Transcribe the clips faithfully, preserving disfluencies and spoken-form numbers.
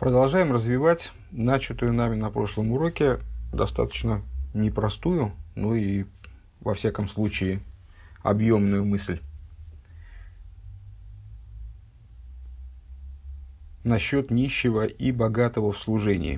Продолжаем развивать начатую нами на прошлом уроке достаточно непростую, ну и, во всяком случае, объемную мысль насчет нищего и богатого в служении.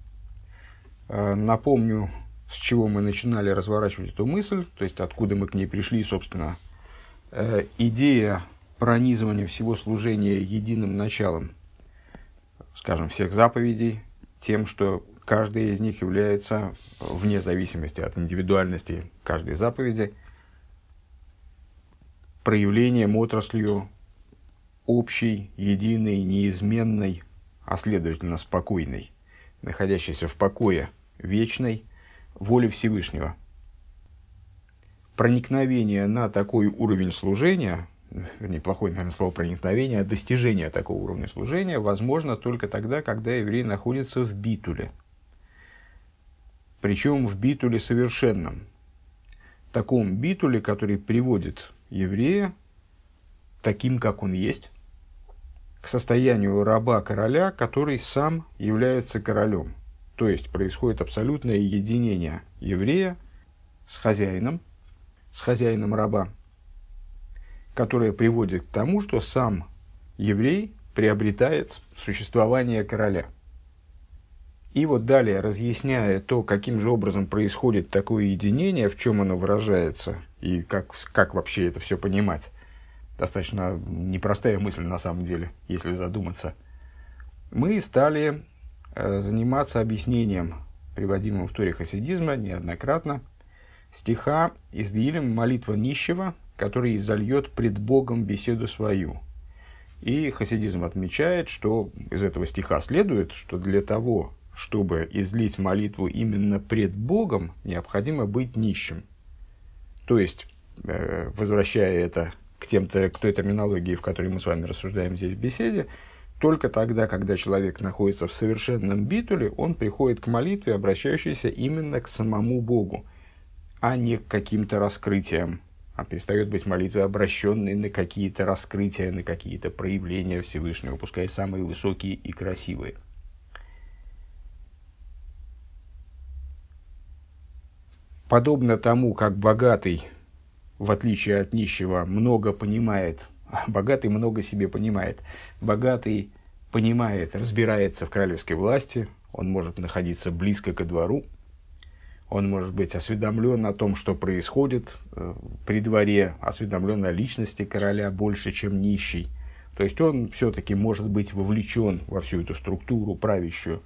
Напомню, с чего мы начинали разворачивать эту мысль, то есть откуда мы к ней пришли, собственно. Идея пронизывания всего служения единым началом, скажем, всех заповедей, тем, что каждая из них является, вне зависимости от индивидуальности каждой заповеди, проявлением, отраслью общей, единой, неизменной, а следовательно спокойной, находящейся в покое вечной воли Всевышнего. Проникновение на такой уровень служения, неплохое, наверное, слово проникновение, достижение такого уровня служения возможно только тогда, когда еврей находится в битуле. Причем в битуле совершенном. Таком битуле, который приводит еврея, таким, как он есть, к состоянию раба-короля, который сам является королем. То есть происходит абсолютное единение еврея с хозяином, с хозяином раба, которое приводит к тому, что сам еврей приобретает существование короля. И вот далее, разъясняя то, каким же образом происходит такое единение, в чем оно выражается, и как, как вообще это все понимать, достаточно непростая мысль на самом деле, если задуматься, мы стали э, заниматься объяснением, приводимым в Торе хасидизма неоднократно, стиха из Дилем «Молитва нищего», который изольет пред Богом беседу свою. И хасидизм отмечает, что из этого стиха следует, что для того, чтобы излить молитву именно пред Богом, необходимо быть нищим. То есть, э, возвращая это к, тем, к той терминологии, в которой мы с вами рассуждаем здесь в беседе, только тогда, когда человек находится в совершенном битуле, он приходит к молитве, обращающейся именно к самому Богу, а не к каким-то раскрытиям, а перестает быть молитвой, обращенной на какие-то раскрытия, на какие-то проявления Всевышнего, пускай самые высокие и красивые. Подобно тому, как богатый, в отличие от нищего, много понимает, богатый много себе понимает, богатый понимает, разбирается в королевской власти, он может находиться близко ко двору, он может быть осведомлен о том, что происходит при дворе, осведомлен о личности короля больше, чем нищий. То есть он все-таки может быть вовлечен во всю эту структуру правящую.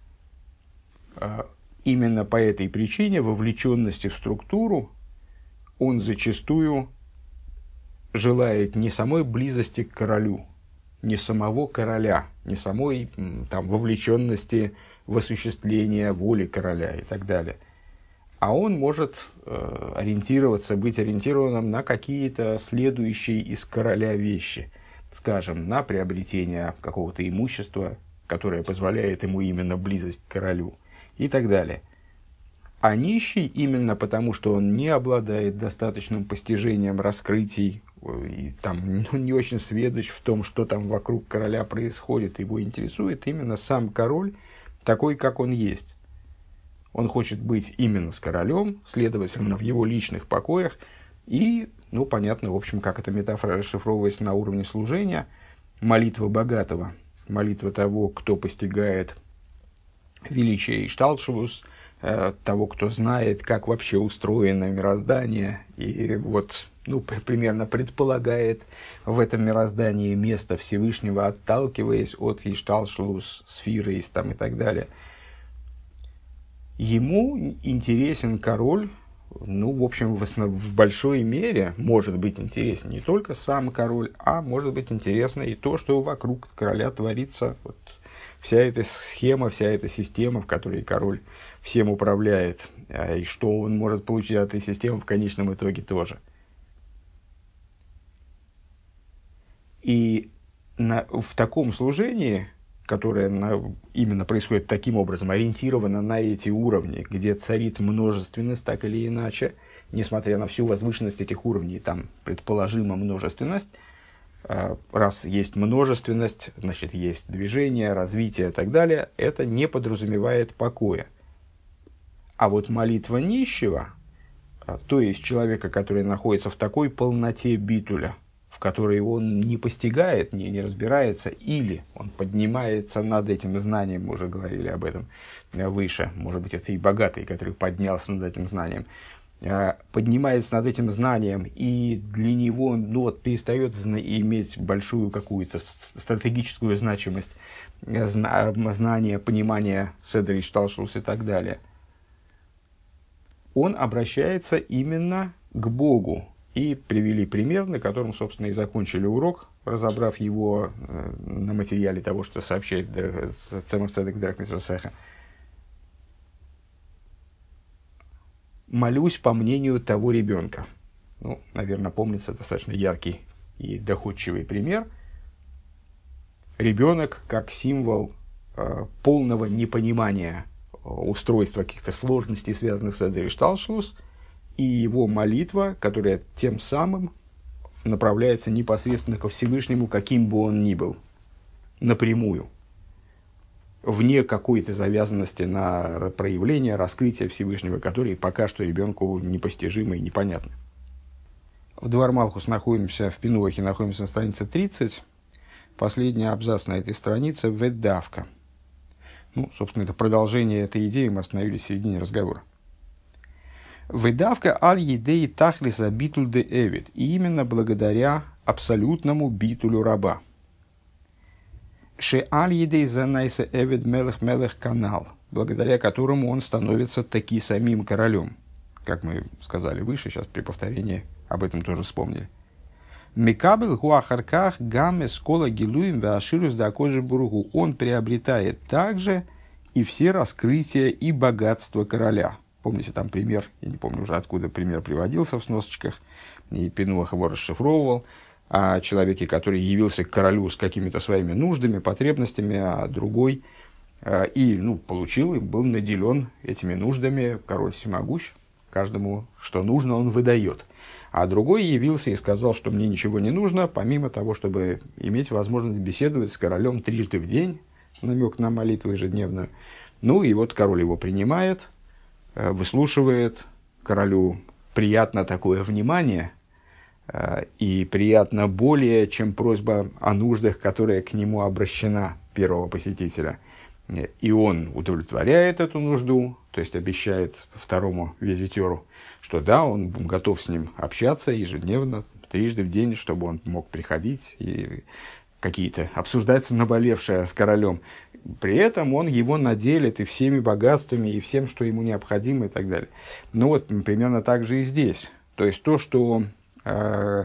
Именно по этой причине вовлеченности в структуру он зачастую желает не самой близости к королю, не самого короля, не самой там, вовлеченности в осуществление воли короля и так далее. А он может э, ориентироваться, быть ориентированным на какие-то следующие из короля вещи. Скажем, на приобретение какого-то имущества, которое позволяет ему именно близость к королю и так далее. А нищий, именно потому, что он не обладает достаточным постижением раскрытий, и там ну, не очень сведущ в том, что там вокруг короля происходит, его интересует именно сам король, такой, как он есть. Он хочет быть именно с королем, следовательно, в его личных покоях. И, ну, понятно, в общем, как эта метафора расшифровывается на уровне служения. Молитва богатого, молитва того, кто постигает величие Ишталшевус, э, того, кто знает, как вообще устроено мироздание, и вот, ну, примерно предполагает в этом мироздании место Всевышнего, отталкиваясь от Ишталшевус, сферы там, и так далее. Ему интересен король, ну, в общем, в, основ... в большой мере может быть интересен не только сам король, а может быть интересно и то, что вокруг короля творится. Вот вся эта схема, вся эта система, в которой король всем управляет, и что он может получить от этой системы в конечном итоге тоже. И на... в таком служении, которое на, именно происходит таким образом, ориентировано на эти уровни, где царит множественность, так или иначе, несмотря на всю возвышенность этих уровней, там предположима множественность, Раз есть множественность, значит, есть движение, развитие и так далее, это не подразумевает покоя. А вот молитва нищего, то есть человека, который находится в такой полноте битуля, в которой он не постигает, не, не разбирается, или он поднимается над этим знанием, мы уже говорили об этом выше, может быть, это и богатый, который поднялся над этим знанием, поднимается над этим знанием, и для него ну, вот, перестает зна- иметь большую какую-то стратегическую значимость, зна- знание, понимание седри, шталшус и так далее, он обращается именно к Богу. И привели пример, на котором, собственно, и закончили урок, разобрав его э, на материале того, что сообщает Цемах Цедек Дерех Мицвот Сеха. «Молюсь по мнению того ребенка». Ну, наверное, помнится достаточно яркий и доходчивый пример. Ребенок как символ э, полного непонимания устройства каких-то сложностей, связанных с Седер и Шталшус, и его молитва, которая тем самым направляется непосредственно ко Всевышнему, каким бы он ни был, напрямую, вне какой-то завязанности на проявление, раскрытие Всевышнего, которые пока что ребенку непостижимы и непонятны. В Двар Малхус находимся, в Пинуахе находимся на странице тридцать, последний абзац на этой странице «Веддавка». Ну, собственно, это продолжение этой идеи, мы остановились в середине разговора. «Веддавка аль-едей тахлиса битуль де эвид». И именно благодаря абсолютному битулю раба. «Ше аль-едей занайса эвид мелех мелех канал», благодаря которому он становится таки самим королем. Как мы сказали выше, сейчас при повторении об этом тоже вспомнили. «Микабел гуахарках гамме скола гилуем веаширус дакожи буругу». Он приобретает также и все раскрытия и богатства короля. Помните, там пример, я не помню уже откуда пример приводился в сносочках, и Пинуах его расшифровывал, о человеке, который явился к королю с какими-то своими нуждами, потребностями, а другой, и ну, получил, и был наделен этими нуждами, король всемогущ, каждому, что нужно, он выдает. А другой явился и сказал, что мне ничего не нужно, помимо того, чтобы иметь возможность беседовать с королем трижды в день, намек на молитву ежедневную. Ну и вот король его принимает, выслушивает, королю приятно такое внимание, и приятно более, чем просьба о нуждах, которая к нему обращена, первого посетителя. И он удовлетворяет эту нужду, то есть обещает второму визитеру, что да, он готов с ним общаться ежедневно, трижды в день, чтобы он мог приходить и какие-то обсуждать наболевшее с королем. При этом он его наделит и всеми богатствами, и всем, что ему необходимо, и так далее. Ну вот, примерно так же и здесь. То есть то, что э,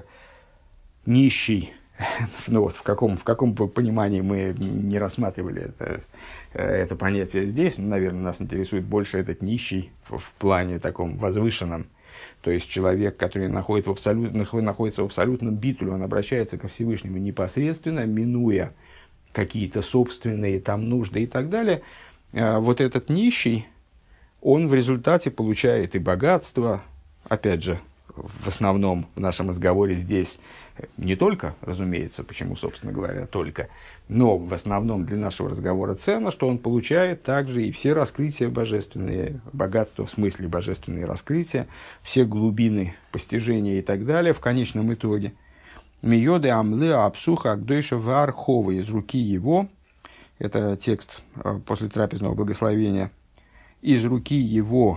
нищий, ну вот в каком, в каком понимании мы не рассматривали это, это понятие здесь, ну, наверное, нас интересует больше этот нищий в, в плане таком возвышенном. То есть человек, который находится в, абсолют, находится в абсолютном битуле, он обращается ко Всевышнему непосредственно, минуя какие-то собственные там нужды и так далее. Вот этот нищий, он в результате получает и богатство, опять же, в основном в нашем разговоре здесь не только, разумеется, почему, собственно говоря, только, но в основном для нашего разговора ценно, что он получает также и все раскрытия божественные, богатства в смысле божественные раскрытия, все глубины постижения и так далее в конечном итоге. Миоды амлы апсуха агдойша вархова, из руки его, это текст после трапезного благословения, из руки его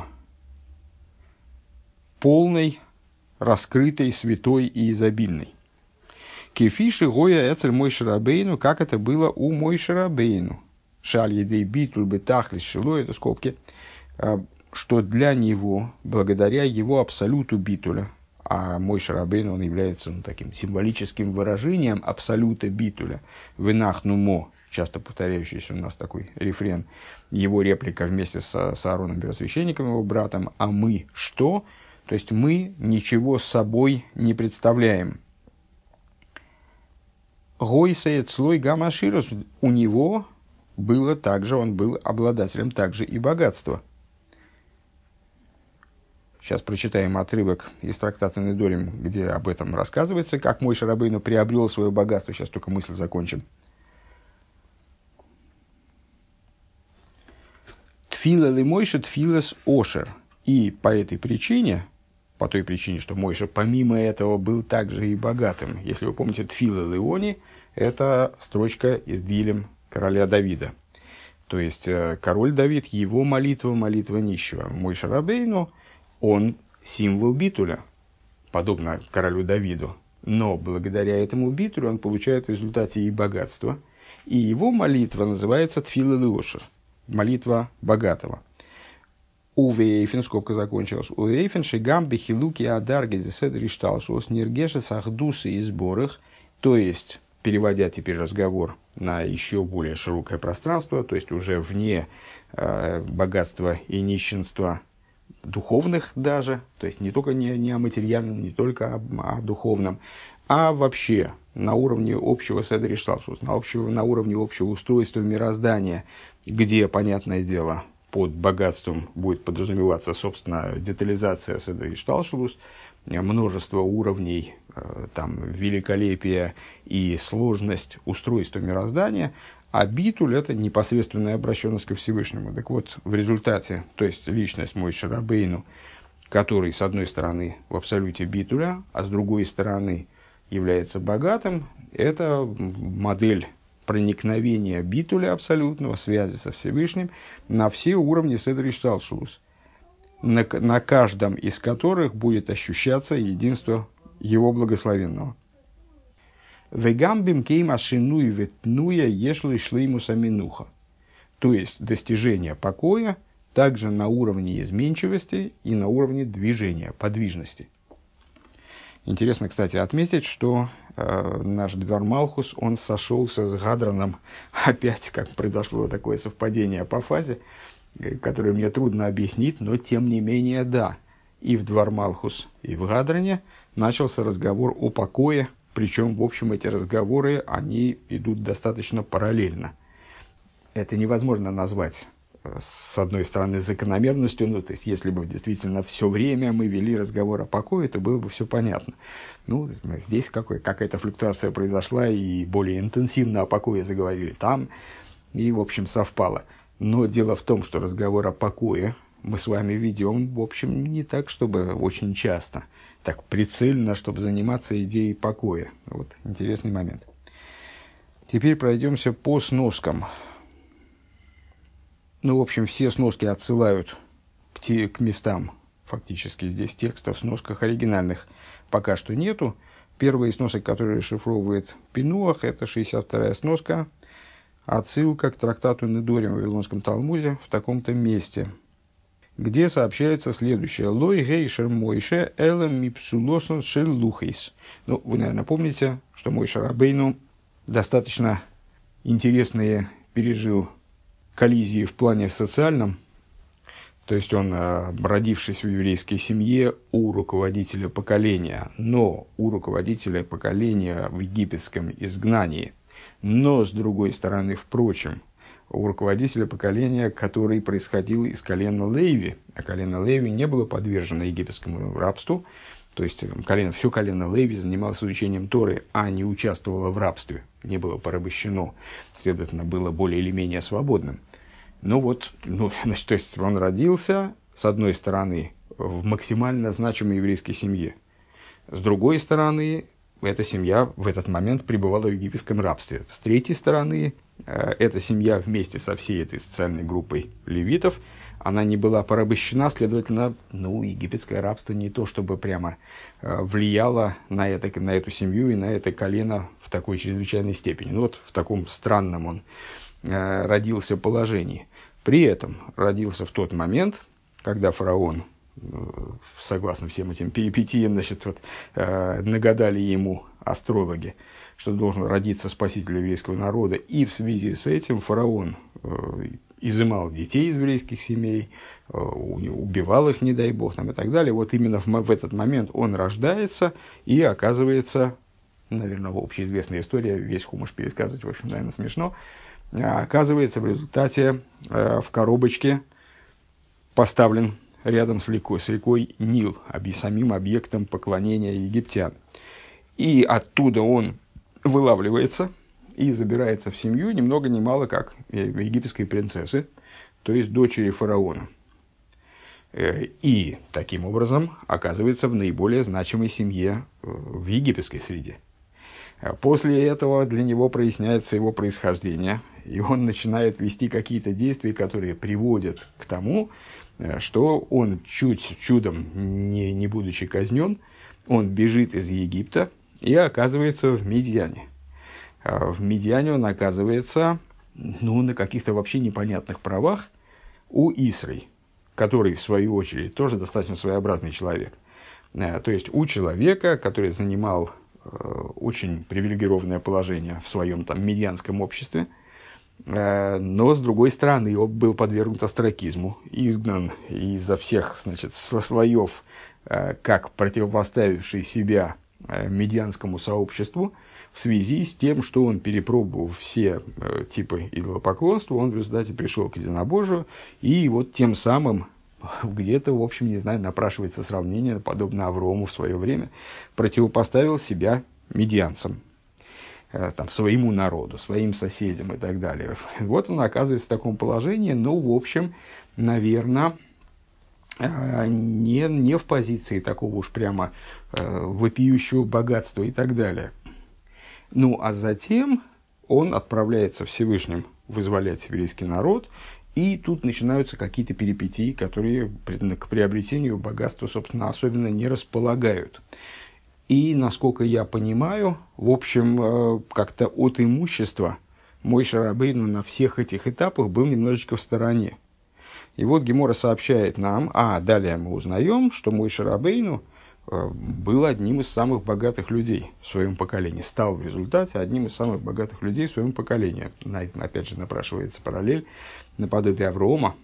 полной, раскрытой, святой и изобильной. Кефиши гоя эцель Мойше Рабейну, как это было у Мойше Рабейну. Шаль едей битуль бетахлис шило, это скобки, что для него, благодаря его абсолюту битуля, а Мойше Рабейну, он является ну, таким символическим выражением абсолюта битуля, венах нумо, часто повторяющийся у нас такой рефрен, его реплика вместе с, с Аароном Первосвященником, его братом, а мы что? То есть мы ничего с собой не представляем. Гойсеет слой гамаширус, у него было также, он был обладателем также и богатства. Сейчас прочитаем отрывок из трактата Недорим, где об этом рассказывается, как Мойше Рабейну приобрел свое богатство. Сейчас только мысль закончим. Тфила ли Мойше тфилас ошер. И по этой причине, по той причине, что Мойше помимо этого был также и богатым. Если вы помните, Тфила Леони – это строчка из Дилем короля Давида. То есть, король Давид, его молитва, молитва нищего. Мойше Рабейну, он символ битуля, подобно королю Давиду. Но благодаря этому битулю он получает в результате и богатство. И его молитва называется Тфила Леошер, молитва богатого. Увейфен, скобка закончилась. Увейфен шигам бехилуки адарги зесед ришталшус ниргеша сахдусы и сборах. То есть, переводя теперь разговор на еще более широкое пространство, то есть уже вне э, богатства и нищенства духовных даже, то есть не только не, не о материальном, не только о, о духовном, а вообще на уровне общего седер ишталшус, на, общего, на уровне общего устройства мироздания, где, понятное дело, под богатством будет подразумеваться, собственно, детализация седер ишталшус, множество уровней, там, великолепия и сложность устройства мироздания, а битуль – это непосредственная обращенность ко Всевышнему. Так вот, в результате, то есть личность Мойше Рабейну, который, с одной стороны, в абсолюте битуля, а с другой стороны, является богатым, это модель проникновения битуля абсолютного, связи со Всевышним, на все уровни седер ишталшус, на, на каждом из которых будет ощущаться единство его благословенного. Вегамбим кейма шинуй ветнуя ешлый шлеймуса минуха. То есть достижение покоя также на уровне изменчивости и на уровне движения, подвижности. Интересно, кстати, отметить, что э, наш Двор Малхус, он сошелся с Гадраном, опять, как произошло такое совпадение по фазе, которое мне трудно объяснить, но тем не менее, да, и в Двор Малхус, и в Гадране начался разговор о покое, причем, в общем, эти разговоры, они идут достаточно параллельно. Это невозможно назвать, с одной стороны, закономерностью, ну, то есть, если бы действительно все время мы вели разговор о покое, то было бы все понятно. Ну, здесь какой, какая-то флуктуация произошла, и более интенсивно о покое заговорили там, и, в общем, совпало. Но дело в том, что разговор о покое мы с вами ведем, в общем, не так, чтобы очень часто, так прицельно, чтобы заниматься идеей покоя. Вот интересный момент. Теперь пройдемся по сноскам. Ну, в общем, все сноски отсылают к, те, к местам, фактически здесь текстов в сносках оригинальных пока что нету. Первый сносок, который расшифровывает Пинуах, это шестьдесят вторая сноска, отсылка к трактату Недорим в Вавилонском Талмуде в таком-то месте, где сообщается следующее. «Лой гейшер Мойше элем мипсулосон шеллухейс». Ну, вы, наверное, помните, что Мойше Рабейну достаточно интересные пережил коллизии в плане социальном. То есть он, родившись в еврейской семье, у руководителя поколения, но у руководителя поколения в египетском изгнании. Но, с другой стороны, впрочем, у руководителя поколения, который происходил из колена Леви, а колено Леви не было подвержено египетскому рабству, то есть колено, все колено Леви занималось изучением Торы, а не участвовало в рабстве, не было порабощено, следовательно, было более или менее свободным. Ну вот, ну, значит, то есть он родился, с одной стороны, в максимально значимой еврейской семье, с другой стороны, эта семья в этот момент пребывала в египетском рабстве. С третьей стороны, эта семья вместе со всей этой социальной группой левитов, она не была порабощена, следовательно, ну, египетское рабство не то, чтобы прямо влияло на, это, на эту семью и на это колено в такой чрезвычайной степени. Ну, вот в таком странном он родился положении. При этом родился в тот момент, когда фараон, согласно всем этим перипетиям, значит, вот, э, нагадали ему астрологи, что должен родиться спаситель еврейского народа, и в связи с этим фараон э, изымал детей из еврейских семей, э, убивал их, не дай бог, там, и так далее. Вот именно в, в этот момент он рождается и оказывается, наверное, общеизвестная история, весь хумаш пересказывать, в общем, наверное, смешно, оказывается в результате э, в коробочке поставлен рядом с рекой, с рекой Нил, самим объектом поклонения египтян. И оттуда он вылавливается и забирается в семью ни много ни мало как египетской принцессы, то есть дочери фараона. И таким образом оказывается в наиболее значимой семье в египетской среде. После этого для него проясняется его происхождение, и он начинает вести какие-то действия, которые приводят к тому, что он чуть чудом, не, не будучи казнен, он бежит из Египта и оказывается в Мидьяне. В Мидьяне он оказывается ну, на каких-то вообще непонятных правах у Исры, который, в свою очередь, тоже достаточно своеобразный человек. То есть у человека, который занимал очень привилегированное положение в своем там медианском обществе, но, с другой стороны, он был подвергнут остракизму, изгнан изо всех, значит, слоев, как противопоставивший себя медианскому сообществу, в связи с тем, что он, перепробовав все типы идолопоклонства, он в результате пришел к единобожию, и вот тем самым где-то, в общем, не знаю, напрашивается сравнение, подобно Аврому в свое время, противопоставил себя медианцам, там, своему народу, своим соседям и так далее. Вот он оказывается в таком положении, но, в общем, наверное, не, не в позиции такого уж прямо вопиющего богатства и так далее. Ну, а затем он отправляется Всевышним вызволять еврейский народ, и тут начинаются какие-то перипетии, которые к приобретению богатства, собственно, особенно не располагают. И, насколько я понимаю, в общем, как-то от имущества Мойше Рабейну на всех этих этапах был немножечко в стороне. И вот Гемора сообщает нам, а далее мы узнаем, что Мойше Рабейну был одним из самых богатых людей в своем поколении, стал в результате одним из самых богатых людей в своем поколении. Опять же, напрашивается параллель наподобие Аврома,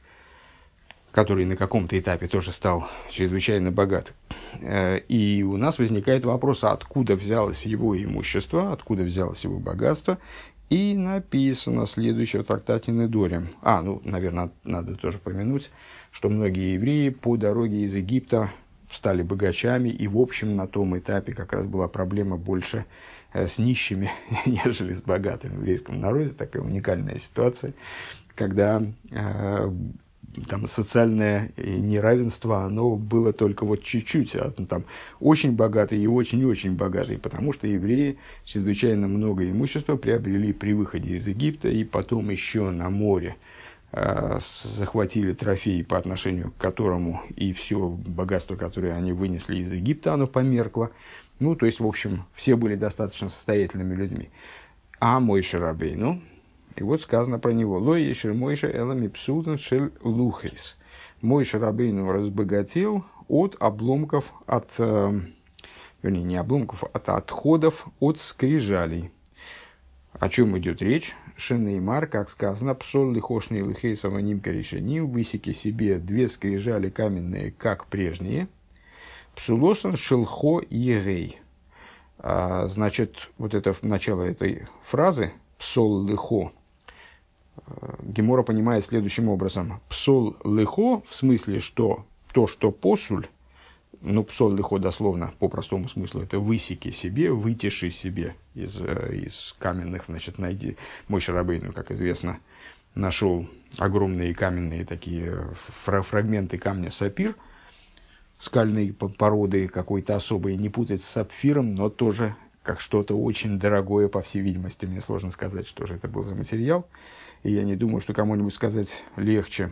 который на каком-то этапе тоже стал чрезвычайно богат. И у нас возникает вопрос, откуда взялось его имущество, откуда взялось его богатство. И написано следующее в трактате Недорим. А, ну, наверное, надо тоже помянуть, что многие евреи по дороге из Египта стали богачами, и, в общем, на том этапе как раз была проблема больше э, с нищими, нежели с богатыми. В еврейском народе такая уникальная ситуация, когда э, там, социальное неравенство, оно было только вот чуть-чуть, а, там, очень богатые и очень-очень богатые, потому что евреи чрезвычайно много имущества приобрели при выходе из Египта, и потом еще на море захватили трофей, по отношению к которому и все богатство, которое они вынесли из Египта, оно померкло. Ну, то есть, в общем, все были достаточно состоятельными людьми. А Мойше Рабейну, и вот сказано про него, «Ло ешер Мойше элами псутан шель лухейс». Мойше Рабейну разбогател от обломков, от, э, вернее, не обломков, а от отходов от скрижалей. О чем идет речь? Шенеймар, как сказано, псол лихошный лихейсова нимка решеним, высеки себе две скрижали каменные, как прежние. Псулосан шелхо егей. А, значит, вот это начало этой фразы, псол лихо, Гемора понимает следующим образом. Псол лихо, в смысле, что то, что посуль, ну, псол лихо дословно, по простому смыслу, это высеки себе, вытеши себе из, из каменных, значит, найди. Мойше Рабейну, как известно, нашел огромные каменные такие фрагменты камня сапир, скальной породы какой-то особой, не путать с сапфиром, но тоже как что-то очень дорогое, по всей видимости. Мне сложно сказать, что же это был за материал, и я не думаю, что кому-нибудь сказать легче.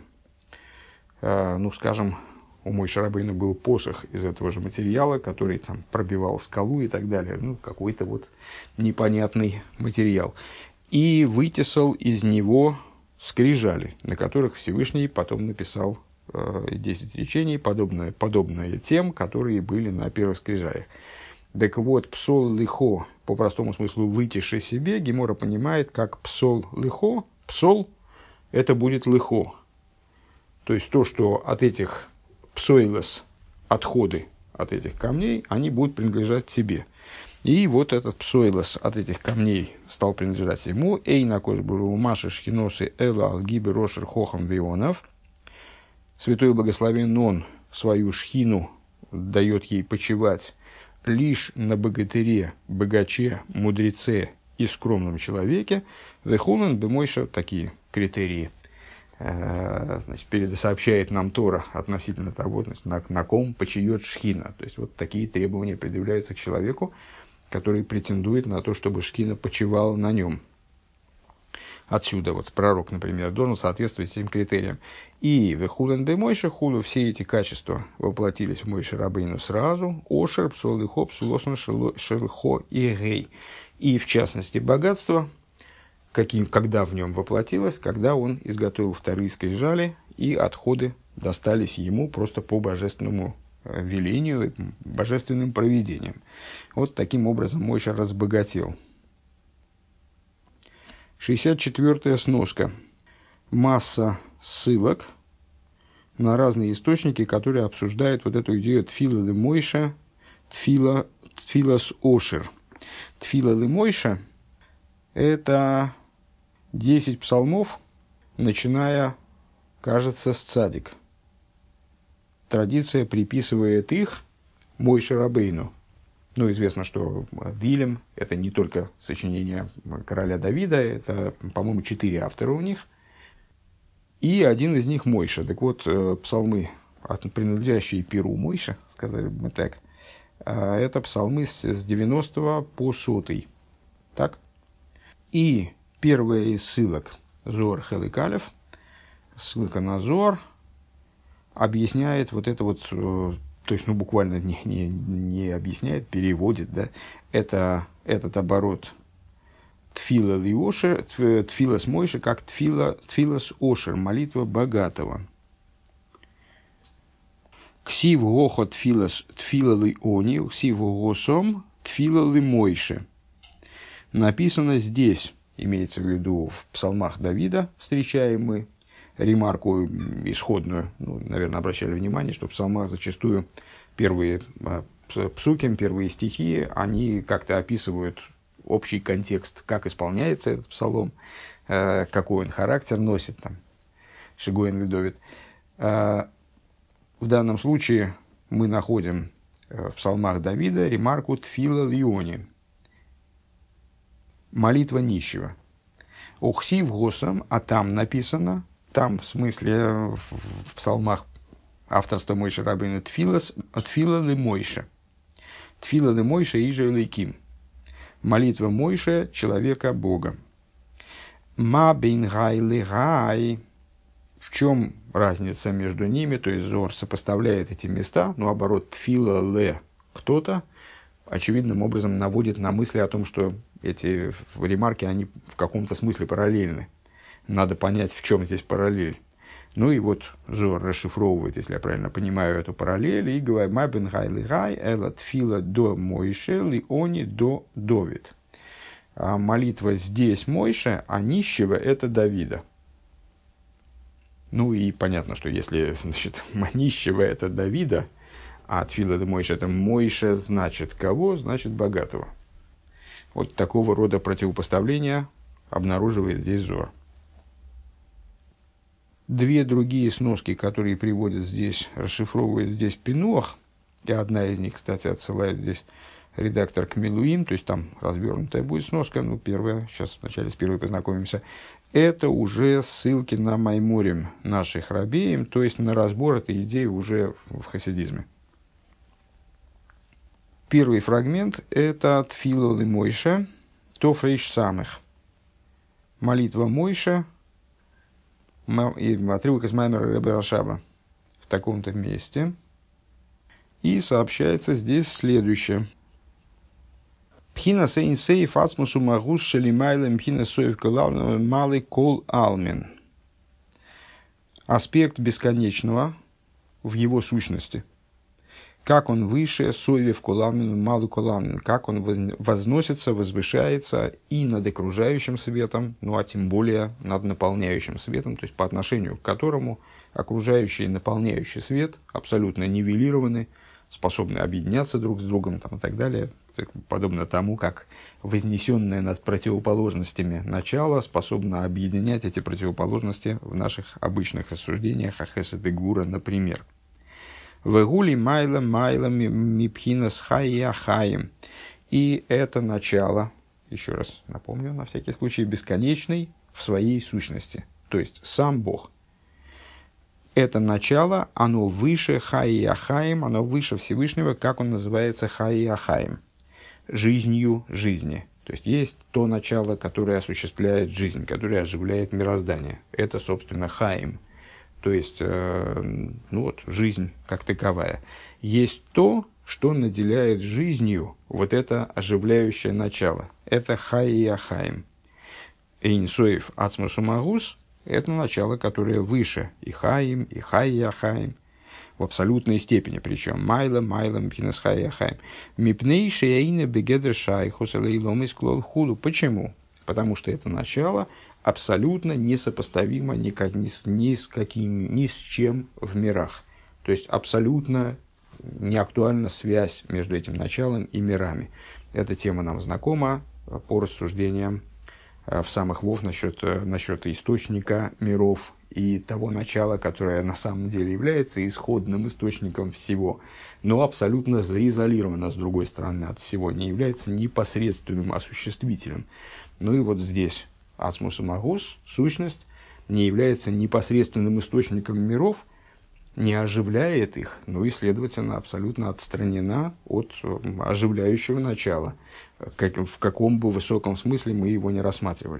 А, ну, скажем, у Мойше Рабейну был посох из этого же материала, который там пробивал скалу и так далее. Ну, какой-то вот непонятный материал. И вытесал из него скрижали, на которых Всевышний потом написал э, десять речений, подобное, подобное тем, которые были на первых скрижалях. Так вот, псол лихо, по простому смыслу, вытеши себе, Гемора понимает, как псол лихо, псол, это будет лихо. То есть, то, что от этих псойлес, отходы от этих камней, они будут принадлежать тебе. И вот этот псойлес от этих камней стал принадлежать ему. Эй на кожбуру маши шхиносы эла алгибы рошер хохам вионов. Святой Благословен Он свою шхину дает ей почивать лишь на богатыре, богаче, мудреце и скромном человеке. Вехулан бемойша, такие критерии, значит, сообщает нам Тора относительно того, на, на ком почиет шхина. То есть вот такие требования предъявляются к человеку, который претендует на то, чтобы шхина почивала на нем. Отсюда вот пророк, например, должен соответствовать этим критериям. И вехулен бе Мойше хулу, все эти качества воплотились в Мойше Рабейну сразу. Ошер, псол и хоп, сулосан шелхо и гей. И в частности богатство, каким, когда в нем воплотилось, когда он изготовил вторые скрижали, и отходы достались ему просто по божественному велению, божественным провидением. Вот таким образом Мойше разбогател. шестьдесят четвёртая сноска. Масса ссылок на разные источники, которые обсуждают вот эту идею тфила ле Мойше, тфила, тфилас ошер. Тфила ле Мойше – это десять псалмов, начиная, кажется, с цадик. Традиция приписывает их Мойше Рабейну. Ну, известно, что Дилем – это не только сочинение короля Давида, это, по-моему, четыре автора у них. И один из них Мойша. Так вот, псалмы, принадлежащие перу Мойша, сказали бы мы так, это псалмы с девяностого по сотый. Так? И первая из ссылок, Зор Хелек Алеф, ссылка на Зор, объясняет вот это вот, то есть, ну, буквально не, не, не объясняет, переводит, да, это, этот оборот тфила ли ошер, тфила с Мойше, как тфила, тфила с ошер, молитва богатого. Ксив гохо тфила ли они, ксив госом тфила ли Мойше. Написано здесь, имеется в виду в псалмах Давида, встречаем мы ремарку исходную, ну, наверное, обращали внимание, что в псалмах зачастую первые псуким, первые стихи, они как-то описывают общий контекст, как исполняется этот псалом, э, какой он характер носит, там, Шигуэн Ледовит. Э, в данном случае мы находим в псалмах Давида ремарку «Тфила лиони», молитва нищего. «Ухсив госом», а там написано, там, в смысле, в, в псалмах авторства Мойше Рабейну «Тфила ле Мойше». «Тфила ле Мойше иже лейким». Молитва Мойше, человека Бога. «Ма бейн гай ле гай». В чем разница между ними? То есть Зор сопоставляет эти места, но оборот «Тфила ле» кто-то, очевидным образом наводит на мысли о том, что эти ремарки, они в каком-то смысле параллельны. Надо понять, в чем здесь параллель. Ну и вот Зор расшифровывает, если я правильно понимаю, эту параллель, и говорит: «Ма бен гай ли гай, эла тфила до Мойше, ли они до Довид». А молитва здесь Мойше, а нищего – это Давида. Ну и понятно, что если, значит, нищего – это Давида, а тфила до Мойше – это Мойше, значит кого? Значит богатого. Вот такого рода противопоставления обнаруживает здесь Зор. Две другие сноски, которые приводят здесь, расшифровывает здесь Пинуах, и одна из них, кстати, отсылает здесь редактор к Милуим, то есть там развернутая будет сноска, ну, первая, сейчас вначале с первой познакомимся, это уже ссылки на Майморим наших рабеем, то есть на разбор этой идеи уже в хасидизме. Первый фрагмент – это Тфила ле Мойше, Тофрейш самых. Молитва Мойше, отрывок из Маймера Ребе Рашаба в таком-то месте. И сообщается здесь следующее. Пхина сейн сейф ацмусу магус шелимайлем пхина соев колалмен малый кол алмен. Аспект бесконечного в его сущности. Как он выше соев колалмен малый колалмен. Как он возносится, возвышается и над окружающим светом, ну а тем более над наполняющим светом, то есть по отношению к которому окружающий и наполняющий свет абсолютно нивелированы, способны объединяться друг с другом там, и так далее. подобно тому, как вознесенное над противоположностями начало способно объединять эти противоположности в наших обычных рассуждениях о хесед и гвура, например. «Вегули майла майла мипхинас хайя хаим». И это начало, еще раз напомню, на всякий случай, бесконечный в своей сущности, то есть сам Бог. Это начало, оно выше Хаи Ахаим, оно выше Всевышнего, как он называется, Хаи Ахаим, жизнью жизни. То есть есть то начало, которое осуществляет жизнь, которое оживляет мироздание. Это, собственно, Хаим, то есть э, ну вот, жизнь как таковая. Есть то, что наделяет жизнью вот это оживляющее начало. Это Хаи Ахаим. Эйнсоев Ацмусумагус. Это начало, которое выше и Хаим, и Хай Ахаим, в абсолютной степени, причем Майла, Майла, Мпхинас Хай Ахаим. Мипней шейна бегедр шайхус элейлом из клол худу. Почему? Потому что это начало абсолютно несопоставимо ни, как, ни, с, ни, с каким, ни с чем в мирах. То есть абсолютно не актуальна связь между этим началом и мирами. Эта тема нам знакома по рассуждениям в самых вов насчет, насчет источника миров и того начала, которое на самом деле является исходным источником всего, но абсолютно заизолировано, с другой стороны, от всего, не является непосредственным осуществителем. Ну и вот здесь Ацмус и Магус, сущность, не является непосредственным источником миров, не оживляет их, ну и, следовательно, абсолютно отстранена от оживляющего начала, как, в каком бы высоком смысле мы его не рассматривали.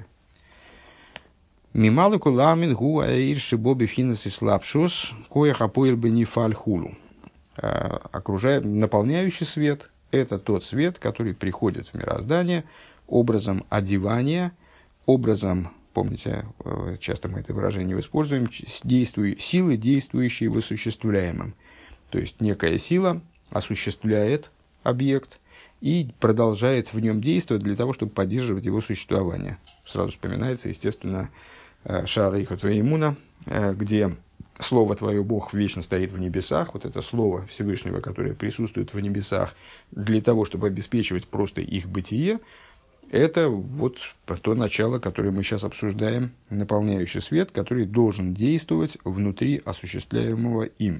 Мималы куламин гу аир шибоби финес и слабшус коях апоир бы не фальхулу. Окружая, наполняющий свет – это тот свет, который приходит в мироздание образом одевания, образом, помните, часто мы это выражение используем, действуй, силы, действующие в осуществляемом. То есть некая сила осуществляет объект и продолжает в нем действовать для того, чтобы поддерживать его существование. Сразу вспоминается, естественно, Шара Ихот Веймуна, где слово твое, Бог, вечно стоит в небесах. Вот это слово Всевышнего, которое присутствует в небесах для того, чтобы обеспечивать просто их бытие. Это вот то начало, которое мы сейчас обсуждаем, наполняющий свет, который должен действовать внутри осуществляемого им.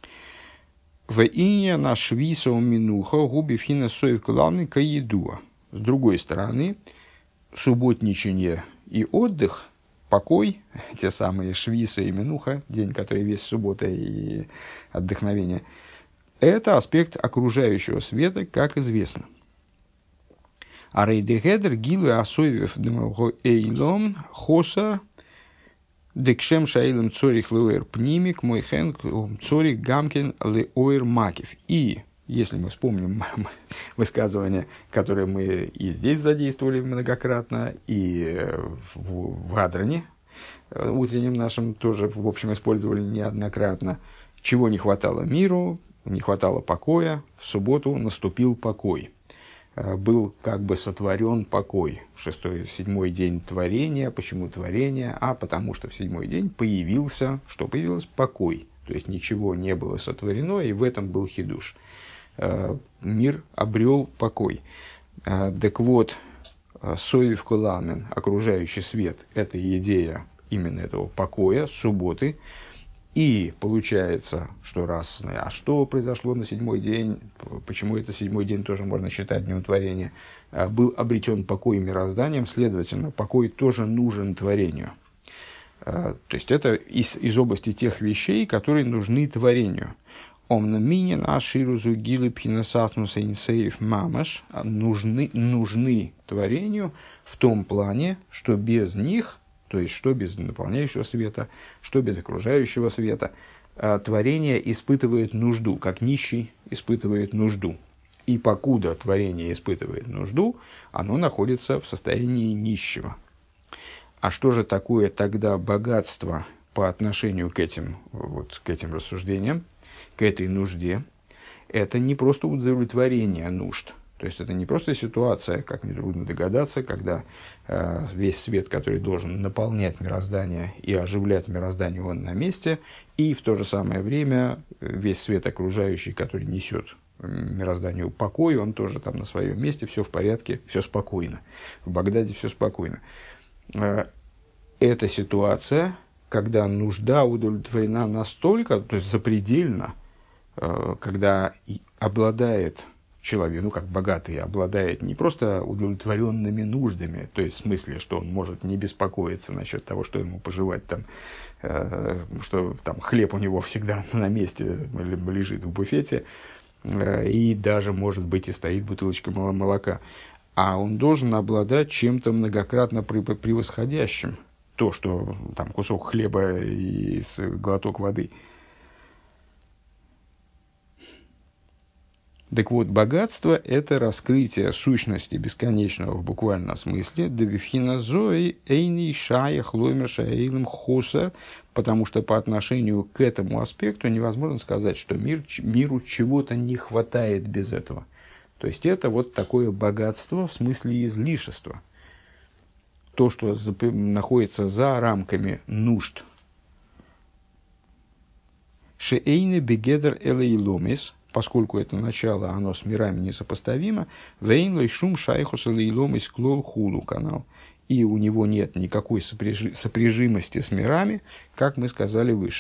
В ине наш висо минуха губи фина соев главный каедуа. С другой стороны, субботничание и отдых, покой, те самые швиса и минуха, день, который весь суббота и отдохновение, это аспект окружающего света, как известно. А рейдегедер гилу асоевев эйлом хосар декшем шаилем цорих луэр пнимик мой хэнк цорих гамкен луэр макив. И если мы вспомним высказывание, которое мы и здесь задействовали многократно, и в, в Адране утреннем нашем тоже, в общем, использовали неоднократно, чего не хватало миру, не хватало покоя, в субботу наступил покой. Был как бы сотворен покой. Шестой, седьмой день творения. Почему творение? А потому что в седьмой день появился, что появилось? Покой. То есть ничего не было сотворено, и в этом был хидуш. Мир обрел покой. Так вот, соев куламен, окружающий свет, это идея именно этого покоя, субботы. И получается, что раз, а что произошло на седьмой день, почему это седьмой день тоже можно считать днем творения, был обретен покой мирозданием, следовательно, покой тоже нужен творению. То есть это из, из области тех вещей, которые нужны творению. Омнаминин аширузу гилы пхинасаснуса инсеев мамаш нужны, нужны творению в том плане, что без них, то есть что без наполняющего света, что без окружающего света, творение испытывает нужду, как нищий испытывает нужду. И покуда творение испытывает нужду, оно находится в состоянии нищего. А что же такое тогда богатство по отношению к этим, вот, к этим рассуждениям, к этой нужде? Это не просто удовлетворение нужд. То есть это не просто ситуация, как нетрудно догадаться, когда э, весь свет, который должен наполнять мироздание и оживлять мироздание, он на месте, и в то же самое время весь свет окружающий, который несет мирозданию покой, он тоже там на своем месте, все в порядке, все спокойно. В Багдаде все спокойно. Эта ситуация, когда нужда удовлетворена настолько, то есть запредельно, когда обладает человек, ну как богатый, обладает не просто удовлетворенными нуждами, то есть в смысле, что он может не беспокоиться насчет того, что ему пожевать там, э, что там хлеб у него всегда на месте лежит в буфете, э, и даже, может быть, и стоит бутылочка молока, а он должен обладать чем-то многократно превосходящим то, что там кусок хлеба и глоток воды. Так вот, богатство – это раскрытие сущности бесконечного в буквальном смысле, потому что по отношению к этому аспекту невозможно сказать, что мир, миру чего-то не хватает без этого. То есть, это вот такое богатство в смысле излишества. То, что за, находится за рамками нужд. Шеэйне бегедер элейломис, поскольку это начало, оно с мирами несопоставимо, вейнлой шум шайхус элейломис клол хулу канал. И у него нет никакой сопряжи, сопряжимости с мирами, как мы сказали выше.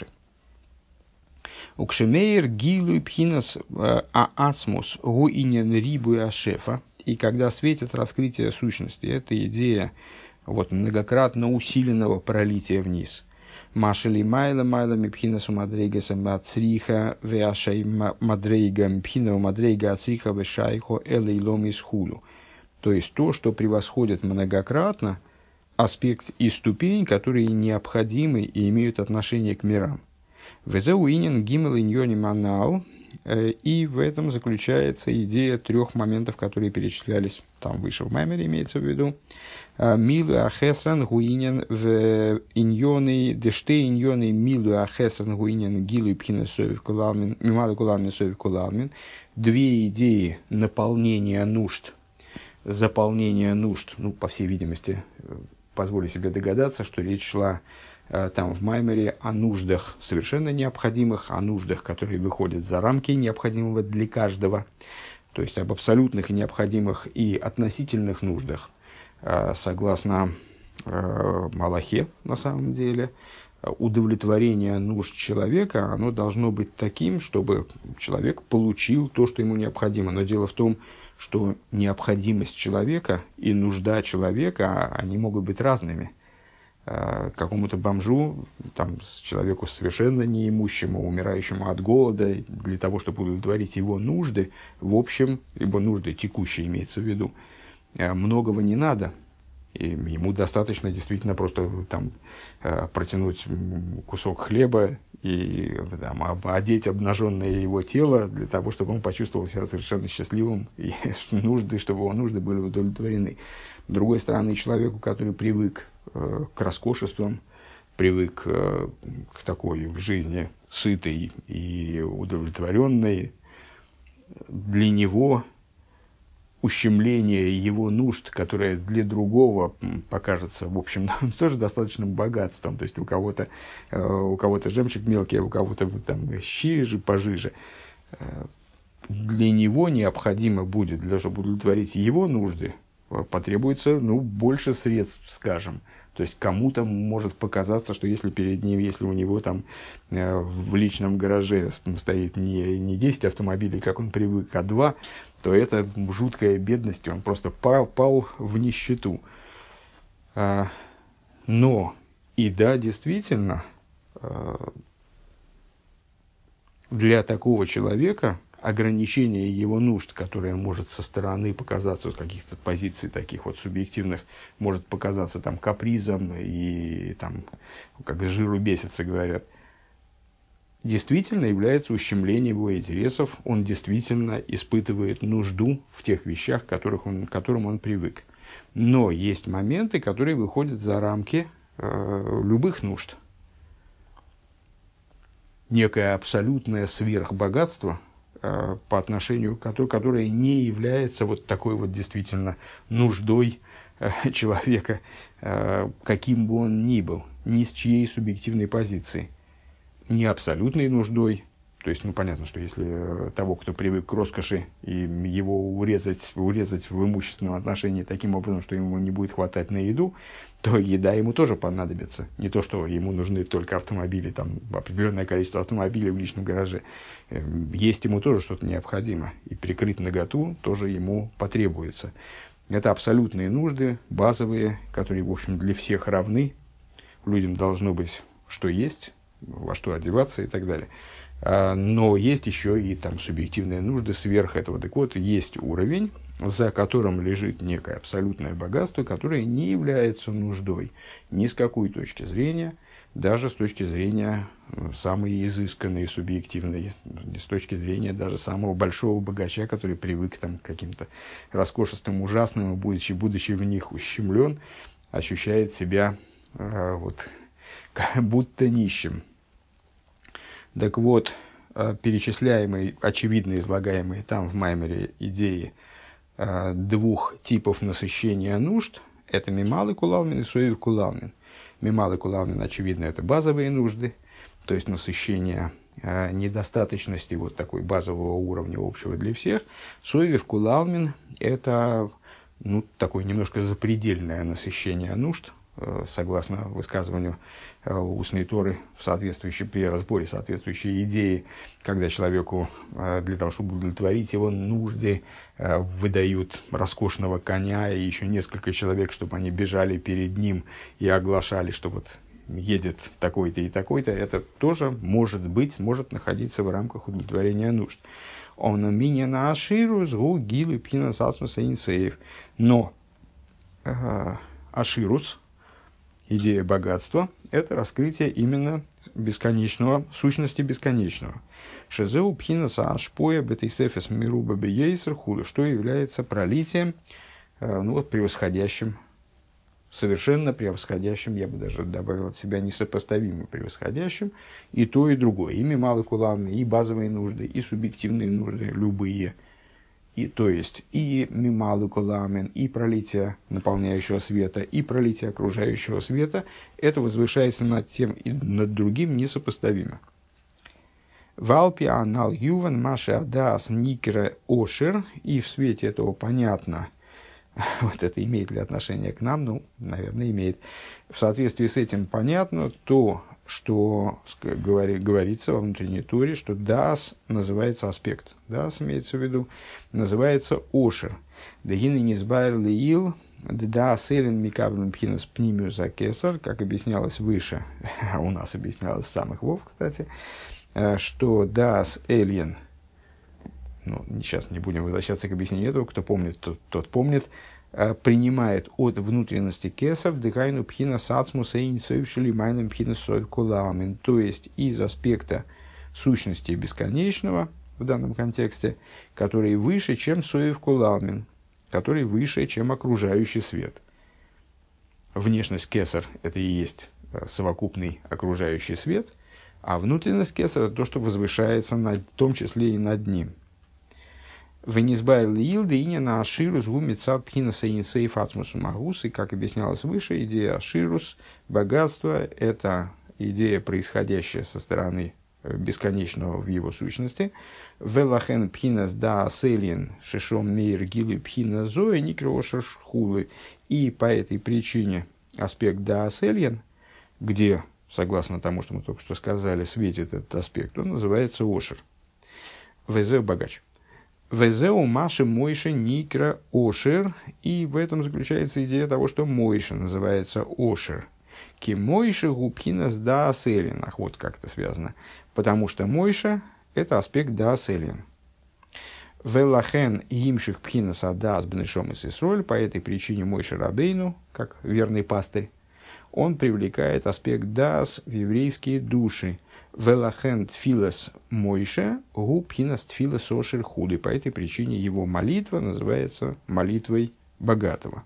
Укшемейр гилуй пхинас аасмус гуинен рибу ашефа. И когда светит раскрытие сущности, это идея вот, многократно усиленного пролития вниз. Машели майла майла мипхинасу мадрейгаса мацриха веашей мадрейга мипхинова мадрейга ацриха вешайхо элейлом из хулу. То есть то, что превосходит многократно аспект и ступень, которые необходимы и имеют отношение к мирам. Везеуинен гимел иньони манал. И в этом заключается идея трех моментов, которые перечислялись там выше в Маймере, имеется в виду. Милу ахесан гуинен в иньоны, деште иньоны милу ахесан гуинен гилу и пхина совев кулалмин, мимаду кулалмин совев кулалмин. Две идеи наполнения нужд, заполнения нужд, ну, по всей видимости, позволю себе догадаться, что речь шла там в Маймере о нуждах совершенно необходимых, о нуждах, которые выходят за рамки необходимого для каждого, то есть об абсолютных и необходимых и относительных нуждах, согласно Малахе, на самом деле, удовлетворение нужд человека, оно должно быть таким, чтобы человек получил то, что ему необходимо. Но дело в том, что необходимость человека и нужда человека, они могут быть разными. Какому-то бомжу, там, человеку совершенно неимущему, умирающему от голода, для того, чтобы удовлетворить его нужды, в общем, его нужды текущие имеется в виду, многого не надо. И ему достаточно действительно просто там, протянуть кусок хлеба и там, одеть обнаженное его тело для того, чтобы он почувствовал себя совершенно счастливым, и нужды, чтобы его нужды были удовлетворены. С другой стороны, человеку, который привык к роскошествам, привык к такой жизни сытой и удовлетворенной, для него ущемление его нужд, которое для другого покажется, в общем, тоже достаточным богатством. То есть у кого-то, у кого-то жемчуг мелкий, а у кого-то там щи же пожиже. Для него необходимо будет, для того, чтобы удовлетворить его нужды, потребуется, ну, больше средств, скажем. То есть кому-то может показаться, что если перед ним, если у него там э, в личном гараже стоит не, не десять автомобилей, как он привык, а два, то это жуткая бедность, он просто пал, пал в нищету. А, но, и да, действительно, а, для такого человека ограничение его нужд, которое может со стороны показаться, с каких-то позиций таких вот субъективных, может показаться там капризом и там, как жиру бесится, говорят, действительно является ущемлением его интересов, он действительно испытывает нужду в тех вещах, которых он, к которым он привык. Но есть моменты, которые выходят за рамки э, любых нужд. Некое абсолютное сверхбогатство, по отношению к которой, которая не является вот такой вот действительно нуждой человека, каким бы он ни был, ни с чьей субъективной позиции. Не абсолютной нуждой, То есть, ну, понятно, что если того, кто привык к роскоши, и его урезать, урезать в имущественном отношении таким образом, что ему не будет хватать на еду, то еда ему тоже понадобится. Не то, что ему нужны только автомобили, там, определенное количество автомобилей в личном гараже. Есть ему тоже что-то необходимо. И прикрыть наготу тоже ему потребуется. Это абсолютные нужды, базовые, которые, в общем, для всех равны. Людям должно быть, что есть, во что одеваться и так далее. Но есть еще и там субъективные нужды сверх этого. Так вот, есть уровень, за которым лежит некое абсолютное богатство, которое не является нуждой ни с какой точки зрения, даже с точки зрения самой изысканной, субъективной, с точки зрения даже самого большого богача, который привык там, к каким-то роскошествам ужасным, и будучи, будучи в них ущемлен, ощущает себя э, вот, как будто нищим. Так вот, перечисляемые, очевидно излагаемые там в Маймере идеи двух типов насыщения нужд – это мималы кулалмин и соев кулалмин. Мималы кулалмин, очевидно, это базовые нужды, то есть насыщение недостаточности вот такой базового уровня общего для всех. Соев кулалмин – это ну, такое немножко запредельное насыщение нужд, согласно высказыванию устной Торы, в соответствующей, при разборе соответствующей идеи, когда человеку для того, чтобы удовлетворить его нужды, выдают роскошного коня и еще несколько человек, чтобы они бежали перед ним и оглашали, что вот едет такой-то и такой-то, это тоже может быть, может находиться в рамках удовлетворения нужд. Он меня на аширу сгу гилы пхина сасмуса инсеев. Но аширус, идея богатства, это раскрытие именно бесконечного, сущности бесконечного. Шезеу пхинаса ашпоя бетейсефес мируба бейсер хули, что является пролитием, ну вот, превосходящим, совершенно превосходящим, я бы даже добавил от себя несопоставимо превосходящим, и то, и другое. И мималы кулавны, и базовые нужды, и субъективные нужды, любые. И, то есть и мималы куламен, и пролитие наполняющего света, и пролитие окружающего света, это возвышается над тем и над другим несопоставимо. Валпи анал юван маши адас никера ошер, и в свете этого понятно, вот это имеет ли отношение к нам, ну, наверное, имеет. В соответствии с этим понятно то, что говори, говорится во внутренней Торе, что дас называется аспект. Дас имеется в виду, называется ошер. Дагины низбайр лиил, дас элен микаблен пхинас пнимию за кесар, как объяснялось выше, а у нас объяснялось в самых вов, кстати, что дас элен, ну, сейчас не будем возвращаться к объяснению этого, кто помнит, тот, тот помнит, принимает от внутренности кесар дыхайну пхина сацмуса и несоевшили майном пхина соев куламин, то есть из аспекта сущности бесконечного в данном контексте, который выше, чем соев куламин, который выше, чем окружающий свет. Внешность кесар – это и есть совокупный окружающий свет, а внутренность кесар – это то, что возвышается над, в том числе и над ним. Венизбайр лиилды иня на аширус гумицат пхинаса инсейф ацмусу магус. И, как объяснялось выше, идея аширус, богатство, это идея, происходящая со стороны бесконечного в его сущности. Велахен пхинас да аселин шишом мейр гилы пхина зоя никроша шхулы. И по этой причине аспект да аселин, где, согласно тому, что мы только что сказали, светит этот аспект, он называется ошер. Везе богач. Везеу маши мойша никра ошер, и в этом заключается идея того, что мойша называется ошер. Ки мойша губхинас да аселин, ах, вот как это связано, потому что мойша – это аспект да аселин. Велахен имших пхинас адас бнешом из Исроль, по этой причине мойша рабейну, как верный пастырь, он привлекает аспект дас в еврейские души. Велахен тфилас мойше губхинас тфилас ошер хули. По этой причине его молитва называется молитвой богатого.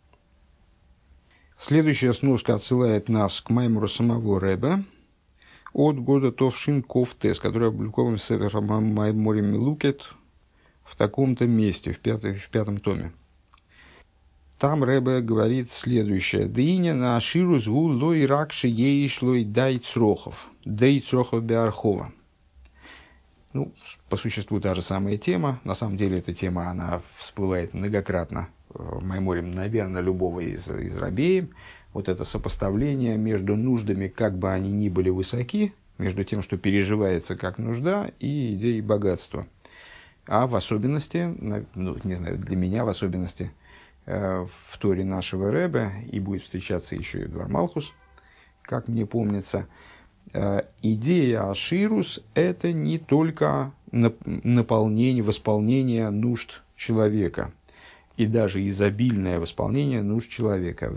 Следующая сноска отсылает нас к маймору самого Ребе от года Товшин Ковтес, который опубликован в Север Майморе Милукет в таком-то месте, в, пятой, в пятом томе. Там Ребе говорит следующее. «Дыня на аширу зву лой ракши ей шлой дай црохов, дай црохов беархова». Ну, по существу та же самая тема. На самом деле эта тема, она всплывает многократно в Майморе, наверное, любого из, из рабеев. Вот это сопоставление между нуждами, как бы они ни были высоки, между тем, что переживается как нужда, и идеей богатства. А в особенности, ну, не знаю, для меня в особенности, э, в Торе нашего Ребе, и будет встречаться еще и Двар Малхус, как мне помнится, э, идея Аширус – это не только наполнение, восполнение нужд человека, и даже изобильное восполнение нужд человека.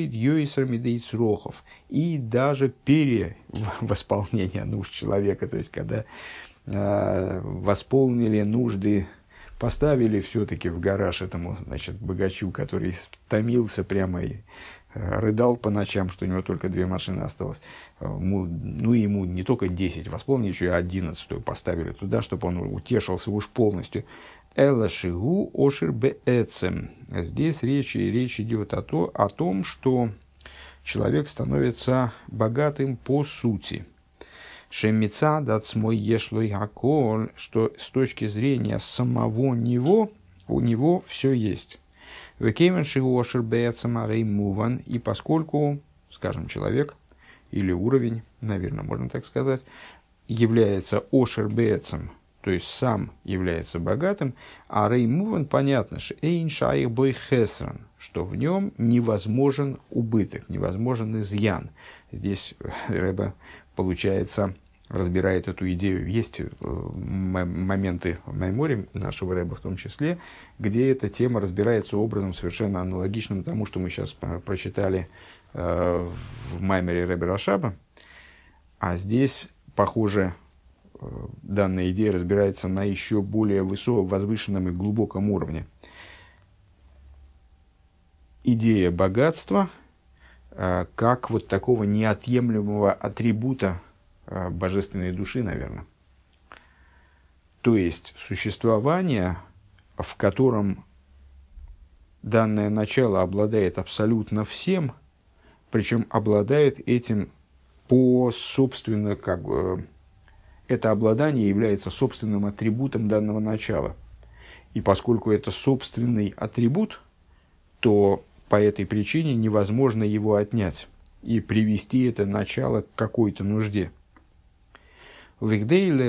И даже перевосполнение нужд человека, то есть когда э, восполнили нужды, поставили все-таки в гараж этому, значит, богачу, который томился прямо и э, рыдал по ночам, что у него только две машины осталось. Ему, ну, ему не только десять восполнили, еще и одиннадцатую поставили туда, чтобы он утешился уж полностью. Элашигу ошир беэцем. Здесь речь, речь идет о, то, о том, что человек становится богатым по сути. Шемица дацмой ешлой гаколь, что с точки зрения самого него, у него все есть. Векемен шигу ошир беэцем арей муван. И поскольку, скажем, человек или уровень, наверное, можно так сказать, является ошир беэцем, то есть сам является богатым, а реймуван понятно, что в нем невозможен убыток, невозможен изъян. Здесь Ребе, получается, разбирает эту идею. Есть моменты в Майморе, нашего Ребе в том числе, где эта тема разбирается образом совершенно аналогичным тому, что мы сейчас прочитали в Маймере Ребе Рашаба. А здесь, похоже, данная идея разбирается на еще более высоком, возвышенном и глубоком уровне. Идея богатства э, как вот такого неотъемлемого атрибута э, божественной души, наверное. То есть существование, в котором данное начало обладает абсолютно всем, причем обладает этим по собственно, как бы, это обладание является собственным атрибутом данного начала. И поскольку это собственный атрибут, то по этой причине невозможно его отнять и привести это начало к какой-то нужде. И вот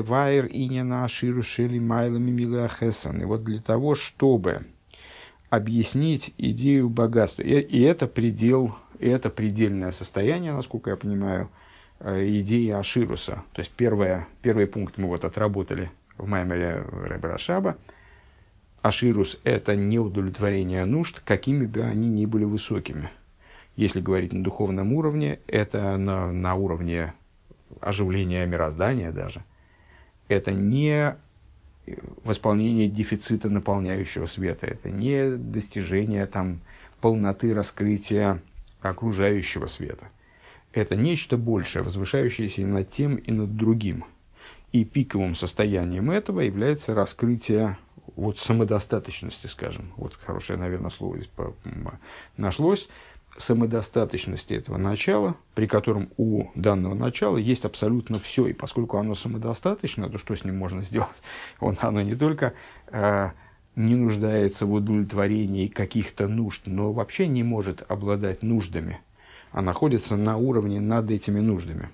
для того, чтобы объяснить идею богатства, и, и это предел, и это предельное состояние, насколько я понимаю, идеи Ашируса. То есть первое, первый пункт мы вот отработали в Маймере Ребе Рашаба. Аширус – это неудовлетворение нужд, какими бы они ни были высокими. Если говорить на духовном уровне, это на, на уровне оживления мироздания даже. Это не восполнение дефицита наполняющего света, это не достижение там, полноты раскрытия окружающего света. Это нечто большее, возвышающееся и над тем, и над другим. И пиковым состоянием этого является раскрытие вот, самодостаточности, скажем. Вот хорошее, наверное, слово здесь нашлось. Самодостаточности этого начала, при котором у данного начала есть абсолютно все. И поскольку оно самодостаточно, то что с ним можно сделать? Он, оно не только э, не нуждается в удовлетворении каких-то нужд, но вообще не может обладать нуждами, а находится на уровне над этими нуждами.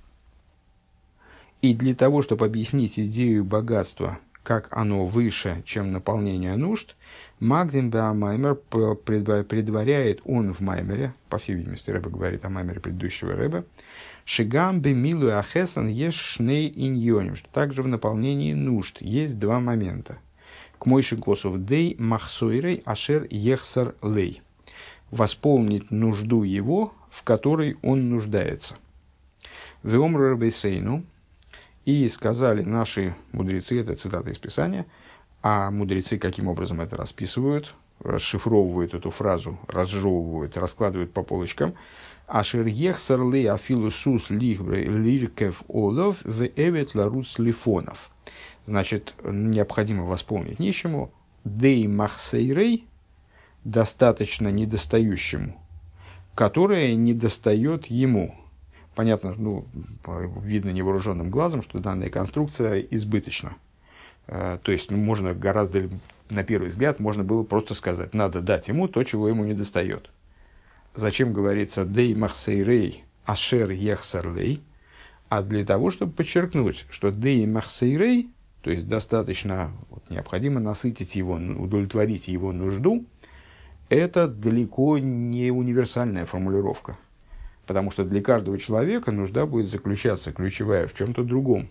И для того, чтобы объяснить идею богатства, как оно выше, чем наполнение нужд, Магдим Беамаймер предваряет он в Маймере, по всей видимости, Ребе говорит о Маймере предыдущего Ребе, Шигам Бемилу Ахесан еш шней иньоним, что также в наполнении нужд есть два момента. К мойши госов дей махсойрей ашер ехсар лей. Восполнить нужду его, в которой он нуждается. Веомру Рабейсейну, и сказали наши мудрецы, это цитата из Писания, а мудрецы каким образом это расписывают, расшифровывают эту фразу, разжевывают, раскладывают по полочкам. Ашер ехсар лей афилу сус лиркев олов веэвет ларус лифонов. Значит, необходимо восполнить нищему дей махсейрей, достаточно недостающему, которое недостает ему. понятно, ну, видно невооруженным глазом, что данная конструкция избыточна. То есть, ну, можно гораздо, на первый взгляд, можно было просто сказать, надо дать ему то, чего ему не достает. Зачем говорится «дей махсейрей ашер ехсарлей», а для того, чтобы подчеркнуть, что «дей махсейрей», то есть достаточно, вот, необходимо насытить его, удовлетворить его нужду, это далеко не универсальная формулировка. Потому что для каждого человека нужда будет заключаться, ключевая, в чем-то другом.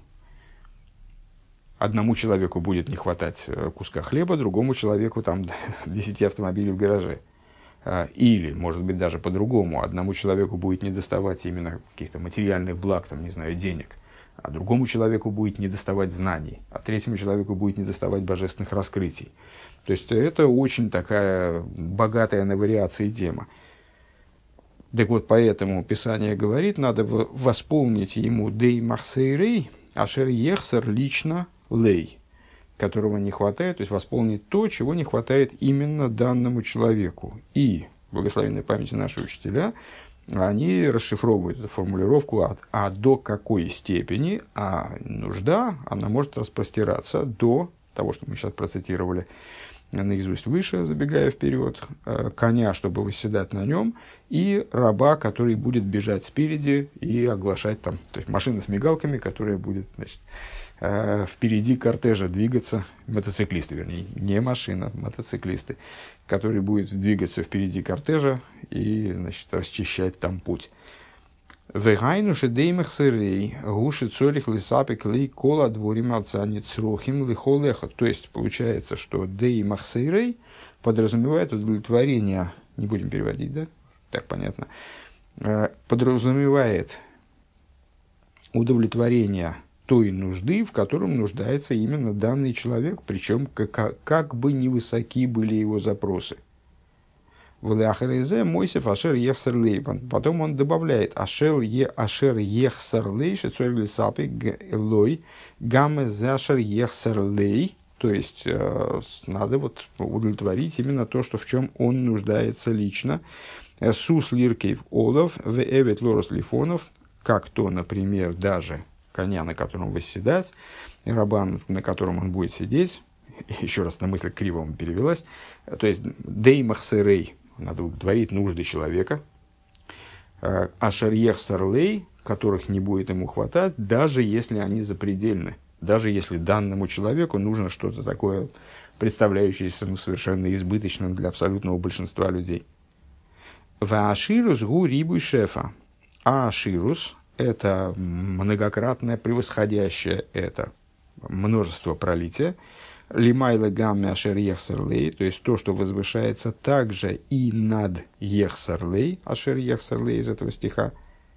Одному человеку будет не хватать куска хлеба, другому человеку там десяти автомобилей в гараже. Или, может быть, даже по-другому. Одному человеку будет недоставать именно каких-то материальных благ, там, не знаю, денег. А другому человеку будет недоставать знаний. А третьему человеку будет недоставать божественных раскрытий. То есть, это очень такая богатая на вариации тема. Так вот, поэтому Писание говорит, надо восполнить ему «дей махсейрей», ашер ехсер лично лей, которого не хватает, то есть восполнить то, чего не хватает именно данному человеку. И благословенной памяти наши учителя, они расшифровывают эту формулировку, а, а до какой степени, а нужда, она может распростираться до того, что мы сейчас процитировали наизусть выше, забегая вперед, коня, чтобы восседать на нем, и раба, который будет бежать спереди и оглашать там, то есть машина с мигалками, которая будет, значит, впереди кортежа двигаться, мотоциклисты, вернее, не машина, мотоциклисты, который будет двигаться впереди кортежа и, значит, расчищать там путь. Вегайнуши деймах сырей, гуши цорих лисапик лей кола дворим отцани црохим лихолеха. То есть, получается, что деймах сырей подразумевает удовлетворение, не будем переводить, да? Так понятно. Подразумевает удовлетворение той нужды, в котором нуждается именно данный человек, причем как, как бы невысоки были его запросы. Мойсев ашер ехсарлей. Потом он добавляет ашер ехсарлей, шецорли сапи лой гамме зашер ехсарлей. То есть э, надо вот удовлетворить именно то, что в чем он нуждается лично. Сус лиркейв олов в эвет лорос лифонов, как то, например, даже коня, на котором восседать, рабан, на котором он будет сидеть. Еще раз, на мысль криво перевелась. То есть деймах сырей. Надо удовлетворить нужды человека. А шарьех сарлей, которых не будет ему хватать, даже если они запредельны. Даже если данному человеку нужно что-то такое, представляющееся ну, совершенно избыточным для абсолютного большинства людей. Вааширус гу рибуй шефа. А аширус – это многократное превосходящее это множество пролития. Лимайла гамме ашер ехсарлей, то есть то, что возвышается также и над ехсарлей, ашер ехсарлей из этого стиха.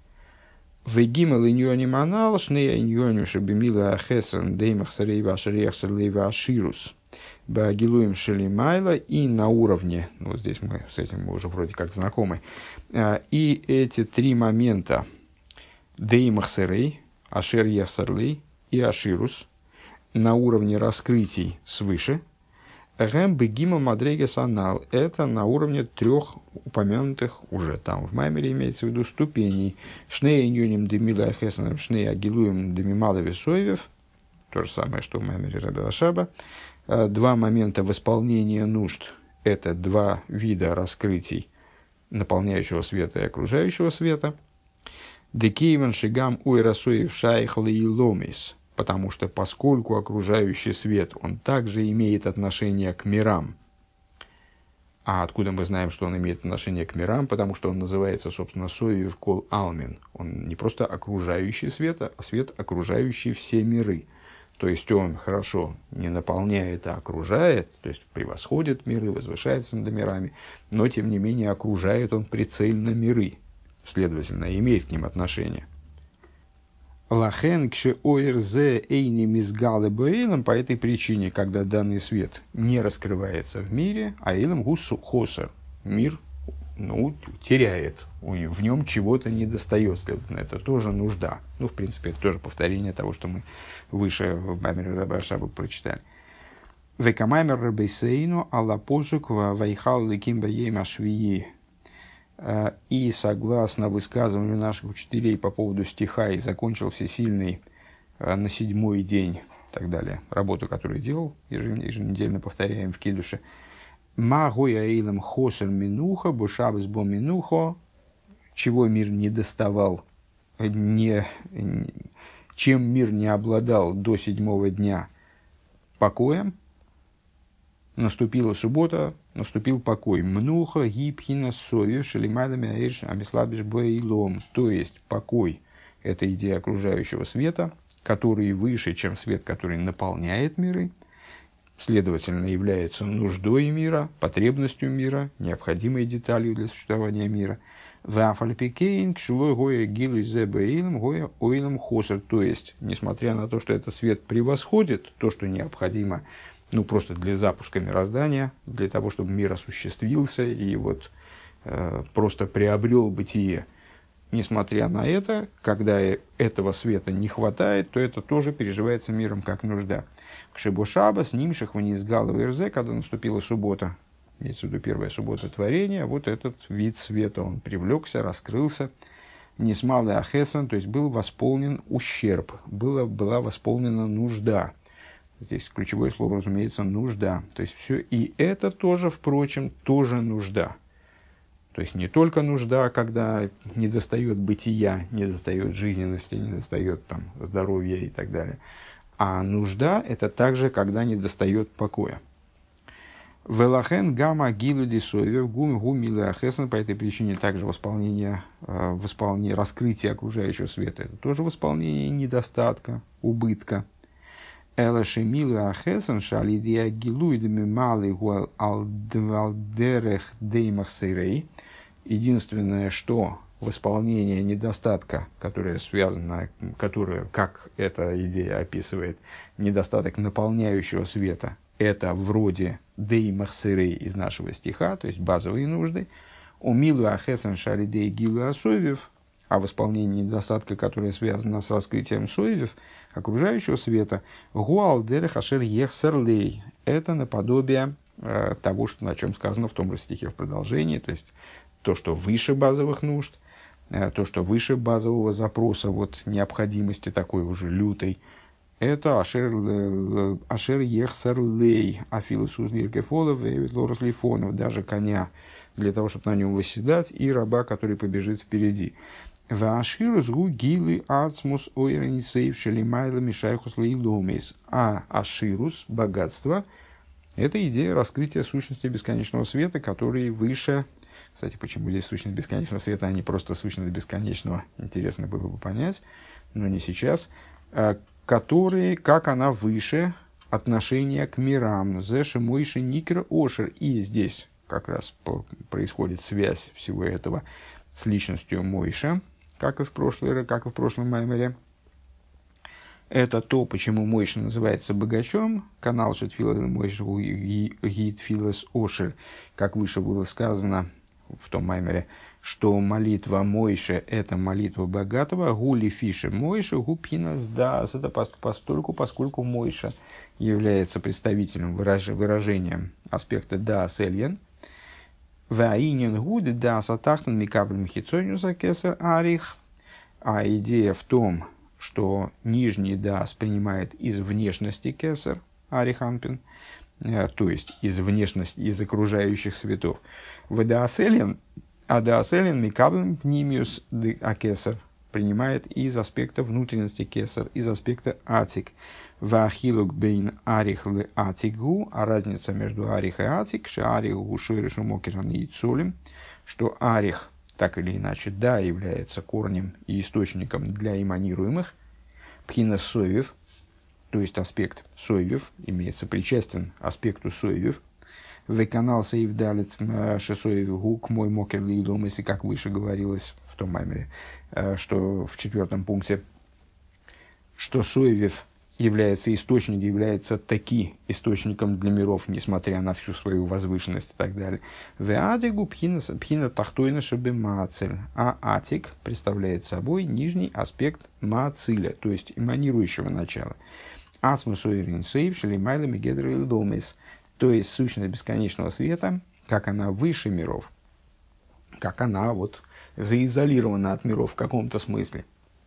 Вегимал иньоним анал, шнея иньоним шабимила ахесран деймах сарей вашер ехсарлей ваширус. Багилуем шелимайла, и на уровне, ну, вот здесь мы с этим мы уже вроде как знакомы, и эти три момента деймах сарей, ашер ехсарлей и аширус, на уровне раскрытий свыше, гэм бегима мадрегес анал, это на уровне трех упомянутых уже там в Маймере имеется в виду ступеней. Шней иньюним демила ахесаном, шней агилуем демимала весоевев, то же самое, что в Маймере Рабби Ашаба. Два момента восполнения нужд, это два вида раскрытий наполняющего света и окружающего света. Декейван шигам уэрасоев шайх лейломис, потому что поскольку окружающий свет, он также имеет отношение к мирам. А откуда мы знаем, что он имеет отношение к мирам? Потому что он называется, собственно, Соевев Кол Алмин. Он не просто окружающий свет, а свет, окружающий все миры. То есть он хорошо не наполняет, а окружает, то есть превосходит миры, возвышается над мирами, но тем не менее окружает он прицельно миры, следовательно, имеет к ним отношение. Лахен кше оирзе эйни мизгалы бэйлам, по этой причине, когда данный свет не раскрывается в мире, а эйлам гусу хосер, мир ну, теряет, в нем чего-то недостает, следовательно, это тоже нужда. Ну, в принципе, это тоже повторение того, что мы выше в Маймере Рабби Ашаба прочитали. Векамаймер рабейсейну алла посук вайхал леким баейм ашвии И согласно высказыванию наших учителей по поводу стиха «И закончил Всесильный на седьмой день», и так далее, работу, которую делал, еженедельно повторяем в кидуше, «Ма гоя эйлам хосер минуха, бушабс бо минухо», чего мир не доставал, не, чем мир не обладал до седьмого дня покоем, наступила суббота, наступил покой. Мнуха гибхина совев шелимайдами аэш амислабиш бэйлом. То есть покой – это идея окружающего света, который выше, чем свет, который наполняет миры, следовательно, является нуждой мира, потребностью мира, необходимой деталью для существования мира. То есть, несмотря на то, что этот свет превосходит то, что необходимо, ну, просто для запуска мироздания, для того, чтобы мир осуществился и вот э, просто приобрел бытие. Несмотря на это, когда этого света не хватает, то это тоже переживается миром как нужда. Кшебошаба с нимших вниз галовый рзе, когда наступила суббота, имеется в виду первая суббота творения, вот этот вид света, он привлекся, раскрылся. Несмалый ахесан, то есть был восполнен ущерб, была, была восполнена нужда. Здесь ключевое слово, разумеется, нужда. То есть все, и это тоже, впрочем, тоже нужда. То есть не только нужда, когда недостает бытия, недостает жизненности, недостает там, здоровья и так далее. А нужда – это также, когда недостает покоя. Велахен гамма гилу дисовев гум гумилы ахесан. По этой причине также восполнение, восполнение, раскрытие окружающего света – это тоже восполнение недостатка, убытка. Элашемилу ахесан шалидия гилуидами малый гуал алдерех деймах сейрей. Единственное, что восполнение недостатка, которое связано, которое, как эта идея описывает, недостаток наполняющего света, это вроде деймах сейрей из нашего стиха, то есть базовые нужды. Умилу ахесан шалидия гилу асовев, а восполнение недостатка, которое связано с раскрытием соевев, окружающего света, гуал дерех ашер ехсерлей. Это наподобие э, того, что, на чем сказано в том же стихе в продолжении, то есть то, что выше базовых нужд, э, то, что выше базового запроса, вот, необходимости такой уже лютой, это ашер, э, ашер ехсерлей, афилусус лиркефолов, лорус лифонов, даже коня, для того, чтобы на нем восседать, и раба, который побежит впереди. Ваширус гугилы ацмус ойренисейв шелимайла мишайхус лейломис. А аширус, богатство, это идея раскрытия сущности бесконечного света, который выше. Кстати, почему здесь сущность бесконечного света, а не просто сущность бесконечного, интересно было бы понять, но не сейчас. Который, как она выше отношения к мирам. Зеши мойши никер ошер. И здесь как раз происходит связь всего этого с личностью Мойша, как и в прошлый, как и в прошлом маймере. Это то, почему Мойша называется богачом. Канал Шетфила Мойша Гитфилас Ошер, как выше было сказано в том маймере, что молитва Мойша – это молитва богатого. Гули фише Мойша гупхинас дас. Это постольку, поскольку Мойша является представителем, выражением аспекта дас эльен. Ваинен гуд да сатахтан микаблем хитсониуса кесар арих. А идея в том, что нижний дас принимает из внешности кесар арих анпин, то есть из внешности, из окружающих светов. В дааселен, а дааселен микаблем пнимиус акесар принимает из аспекта внутренности кесар, из аспекта атик. Вахилук бейн арих ле атикгу, а разница между арих и атик, что арих гушуиришу мокеран и цолим, что арих, так или иначе, да, является корнем и источником для эманируемых, пхина соевев, то есть аспект соевев, имеется причастен аспекту соевев, веканал саив далит шесоев гук мой мокер лидом, если как выше говорилось в том маймере, что в четвертом пункте, что соевев является источником, является таки источником для миров, несмотря на всю свою возвышенность и так далее. Веадигу пхина тахтойна шебе маацель. А атик представляет собой нижний аспект маациля, то есть эманирующего начала. Ацмусуирин сейв шелимайла мегедр илдомис, то есть сущность бесконечного света, как она выше миров, как она вот заизолирована от миров в каком-то смысле.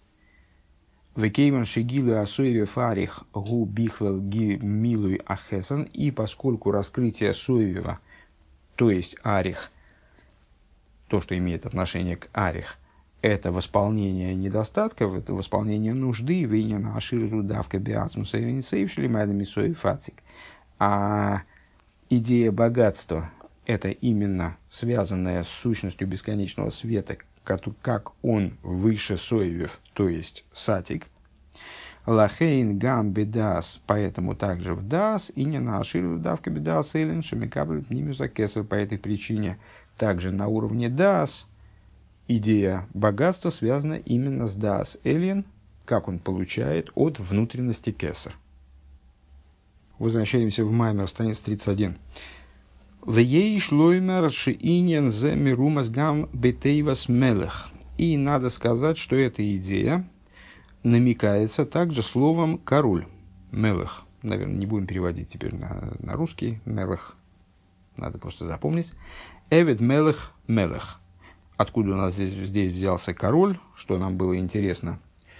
Векейван шигилу асуеве фарих гу бихлал ги милуй ахесан, и поскольку раскрытие суевева, то есть арих, то, что имеет отношение к арих, это восполнение недостатков, это восполнение нужды, вейнена аширзу давка биасмуса и ренцейвшили майдами суефацик. А идея богатства – это именно связанная с сущностью бесконечного света, как он выше соевев, то есть сатик. Лахейн гам бедас, поэтому также в дас, и не на аширу давка бедас, элен шамикаблет нимюса кесар, по этой причине также на уровне дас идея богатства связана именно с дас элен, как он получает от внутренности кесар. Возвращаемся в Маймер, страница тридцать один. «Веей шлоймер шиинен зе мирумас гам бетейвас мелех». И надо сказать, что эта идея намекается также словом «король», «мелех». Наверное, не будем переводить теперь на, на русский «мелех». Надо просто запомнить. «Эвед мелех мелех». Откуда у нас здесь, здесь взялся король, что нам было интересно.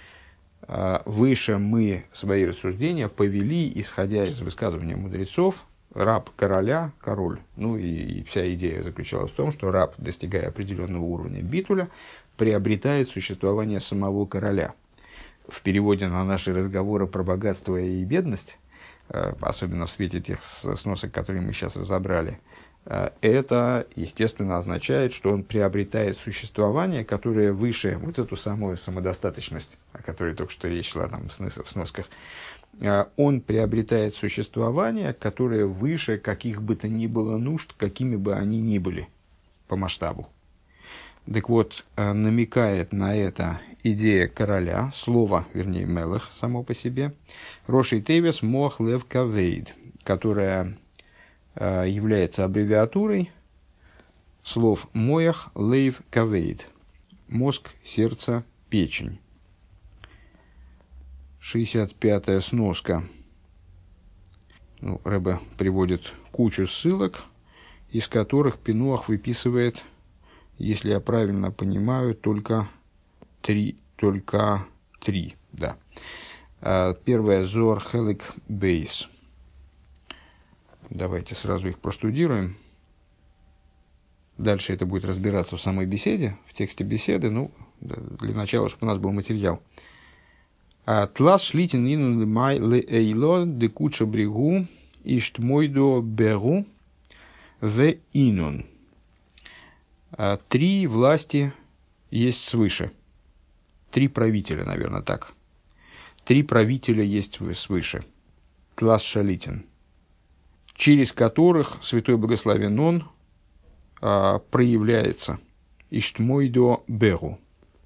Выше мы свои рассуждения повели, исходя из высказывания мудрецов, раб короля, король. Ну и, и вся идея заключалась в том, что раб, достигая определенного уровня битуля, приобретает существование самого короля. В переводе на наши разговоры про богатство и бедность, особенно в свете тех сносок, которые мы сейчас разобрали, это, естественно, означает, что он приобретает существование, которое выше вот эту самую самодостаточность, о которой только что речь шла там в сносках. Он приобретает существование, которое выше каких бы то ни было нужд, какими бы они ни были по масштабу. Так вот, намекает на это идея короля, слово, вернее, мелех само по себе, Роши Тейвес Мох Лев Кавейд, которая является аббревиатурой слов Моях Лейв Кавейд, мозг, сердце, печень. шестьдесят пятая сноска. Ну, Ребе приводит кучу ссылок, из которых Пинуах выписывает, если я правильно понимаю, только три. Только три, да. Первая Зор Хелик Бейс. Давайте сразу их простудируем. Дальше это будет разбираться в самой беседе, в тексте беседы. Ну, для начала, чтобы у нас был материал. Тлас шлитин инун лимай ле эйло де куча бригу ишт мойдо беру в инун. Три власти есть свыше. Три правителя, наверное, так. Три правителя есть свыше. Тлас шалитин. Через которых Святой Благословен Он а, проявляется. Иштмойдо Беру.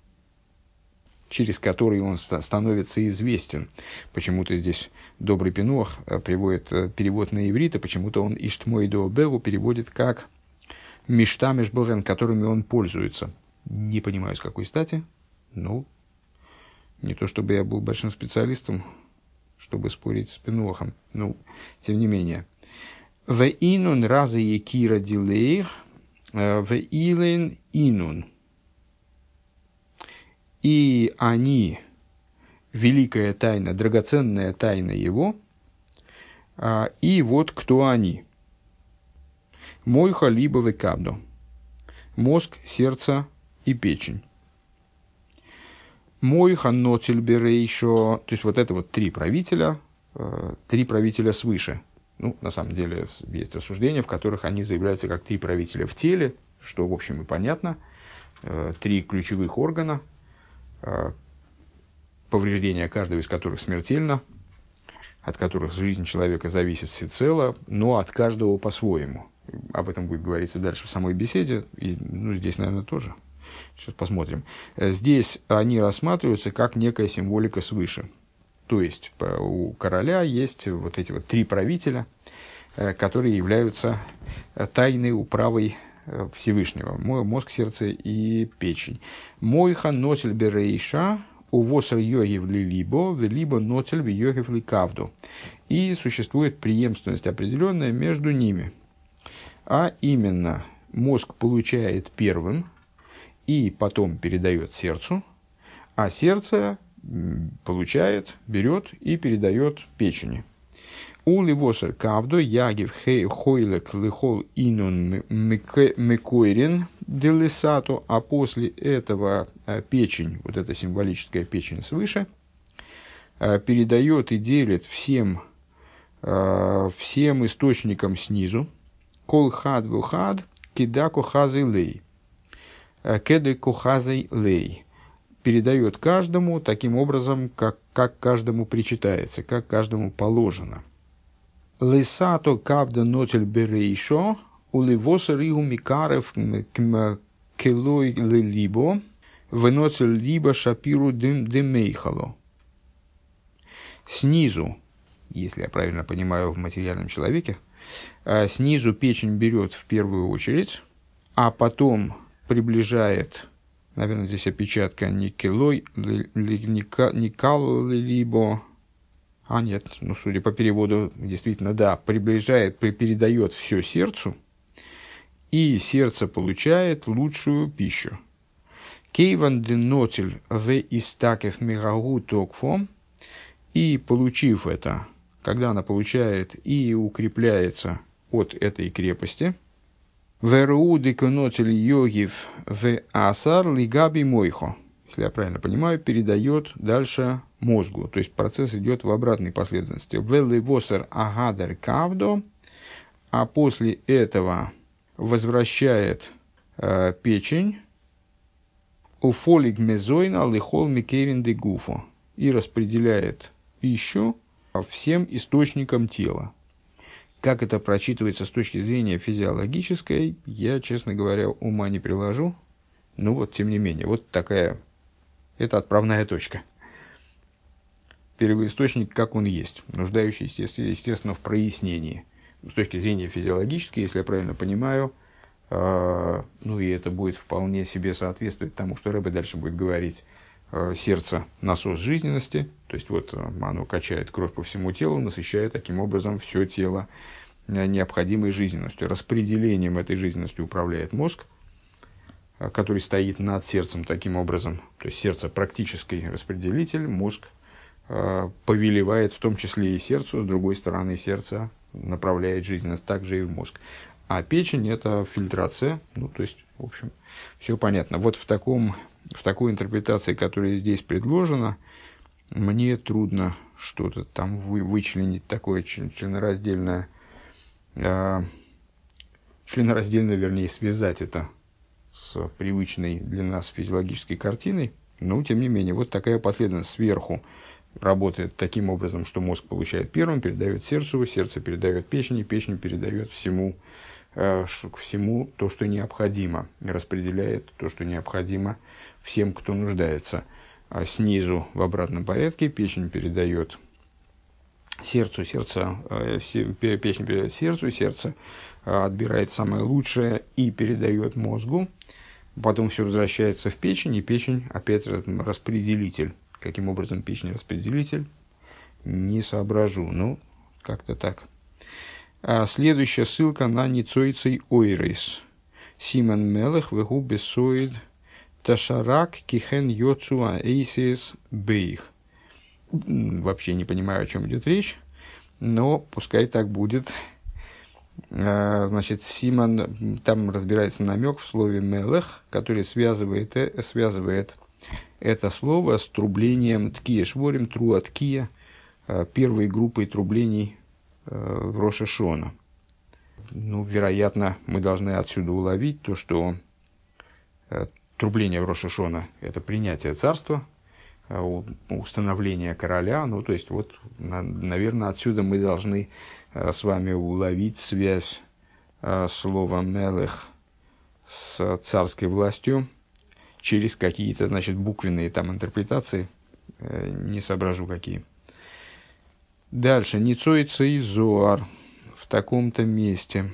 Через который он ста- становится известен. Почему-то здесь Добрый Пинуах приводит перевод на иврит, а почему-то он Иштмойдо Беру переводит как Миштамеш Борен, которыми он пользуется. Не понимаю, с какой стати. Ну, не то чтобы я был большим специалистом, чтобы спорить с Пинуахом. Ну, тем не менее. В инун раза якира дилейр, в илен инун. И они, великая тайна, драгоценная тайна его, и вот кто они. Мойха либо векабдо. Мозг, сердце и печень. Мойха нотельберейшо. То есть вот это вот три правителя, три правителя свыше. Ну, на самом деле, есть рассуждения, в которых они заявляются как три правителя в теле, что, в общем, и понятно. Три ключевых органа, повреждения каждого из которых смертельно, от которых жизнь человека зависит всецело, но от каждого по-своему. Об этом будет говориться дальше в самой беседе, и, ну, здесь, наверное, тоже. Сейчас посмотрим. Здесь они рассматриваются как некая символика свыше. То есть у короля есть вот эти вот три правителя, которые являются тайной управой Всевышнего. Мой мозг, сердце и печень. Мойха нотель берейша увосер йогив ли либо, либо нотель в йогив ли кавду. И существует преемственность определенная между ними. А именно, мозг получает первым и потом передает сердцу, а сердце получает, берет и передает печени. Ули восер кавдо ягив хей хойлек лихол инун мекойрин делисату, а после этого печень, вот эта символическая печень свыше, передает и делит всем, всем источникам снизу. Кол хад вухад кидаку хазы лей. Кедаку хазы лей. Передает каждому таким образом, как, как каждому причитается, как каждому положено. Лисато кавда нотель берейшо, уливоса ригу микарев келой либо, выносил либо шапиру дым дымейхало. Снизу, если я правильно понимаю в материальном человеке, снизу печень берет в первую очередь, а потом приближает, наверное, здесь опечатка не келой, не калу либо, а нет, ну, судя по переводу, действительно, да, приближает, передает все сердцу, и сердце получает лучшую пищу. Кейван денотель в истакев мегагу токфом, и получив это, когда она получает и укрепляется от этой крепости, верууды конотель йогив в асар лигаби мойхо, если я правильно понимаю, передает дальше мозгу. То есть процесс идет в обратной последовательности. Веливосер агадер кавдо, а после этого возвращает э, печень уфолиг мезойна лихол микерин де гуфо и распределяет пищу всем источникам тела. Как это прочитывается с точки зрения физиологической, я, честно говоря, ума не приложу. Ну вот, тем не менее, вот такая, это отправная точка. Первоисточник, как он есть, нуждающийся, естественно, в прояснении. С точки зрения физиологической, если я правильно понимаю, э, ну и это будет вполне себе соответствовать тому, что Рэбе дальше будет говорить, э, сердце – насос жизненности, то есть вот оно качает кровь по всему телу, насыщая таким образом все тело необходимой жизненностью. Распределением этой жизненности управляет мозг, который стоит над сердцем таким образом. То есть сердце практический распределитель, мозг э, повелевает в том числе и сердцу, с другой стороны сердце направляет жизненность также и в мозг. А печень – это фильтрация, ну то есть, в общем, все понятно. Вот в, таком, в такой интерпретации, которая здесь предложена, мне трудно что-то там вы, вычленить такое членораздельное, э, членораздельно, вернее, связать это с привычной для нас физиологической картиной, но, тем не менее, вот такая последовательность сверху работает таким образом, что мозг получает первым, передает сердцу, сердце передает печени, печень передает всему, э, всему то, что необходимо, распределяет то, что необходимо всем, кто нуждается. А снизу в обратном порядке печень передает сердцу, сердце, э, печень передает сердцу, сердце э, отбирает самое лучшее и передает мозгу. Потом все возвращается в печень, и печень опять распределитель. Каким образом печень распределитель? Не соображу. Ну, как-то так. А следующая ссылка на Ницойцей Ойрейс. Симон Мелех вегу бесоид ташарак кихен йоцуа эйсис бейх. Вообще не понимаю, о чем идет речь, но пускай так будет. Значит, Симон, там разбирается намек в слове «мелех», который связывает, связывает это слово с трублением ткия шворим, труа ткия, первой группой трублений в Рош ха-Шана. Ну, вероятно, мы должны отсюда уловить то, что трубление в Рош ха-Шана – это принятие царства, установление короля. Ну, то есть, вот, наверное, отсюда мы должны с вами уловить связь э, слова «мелех» с царской властью через какие-то, значит, буквенные там интерпретации, э, не соображу какие. Дальше. Ницойца и Зоар в таком-то месте.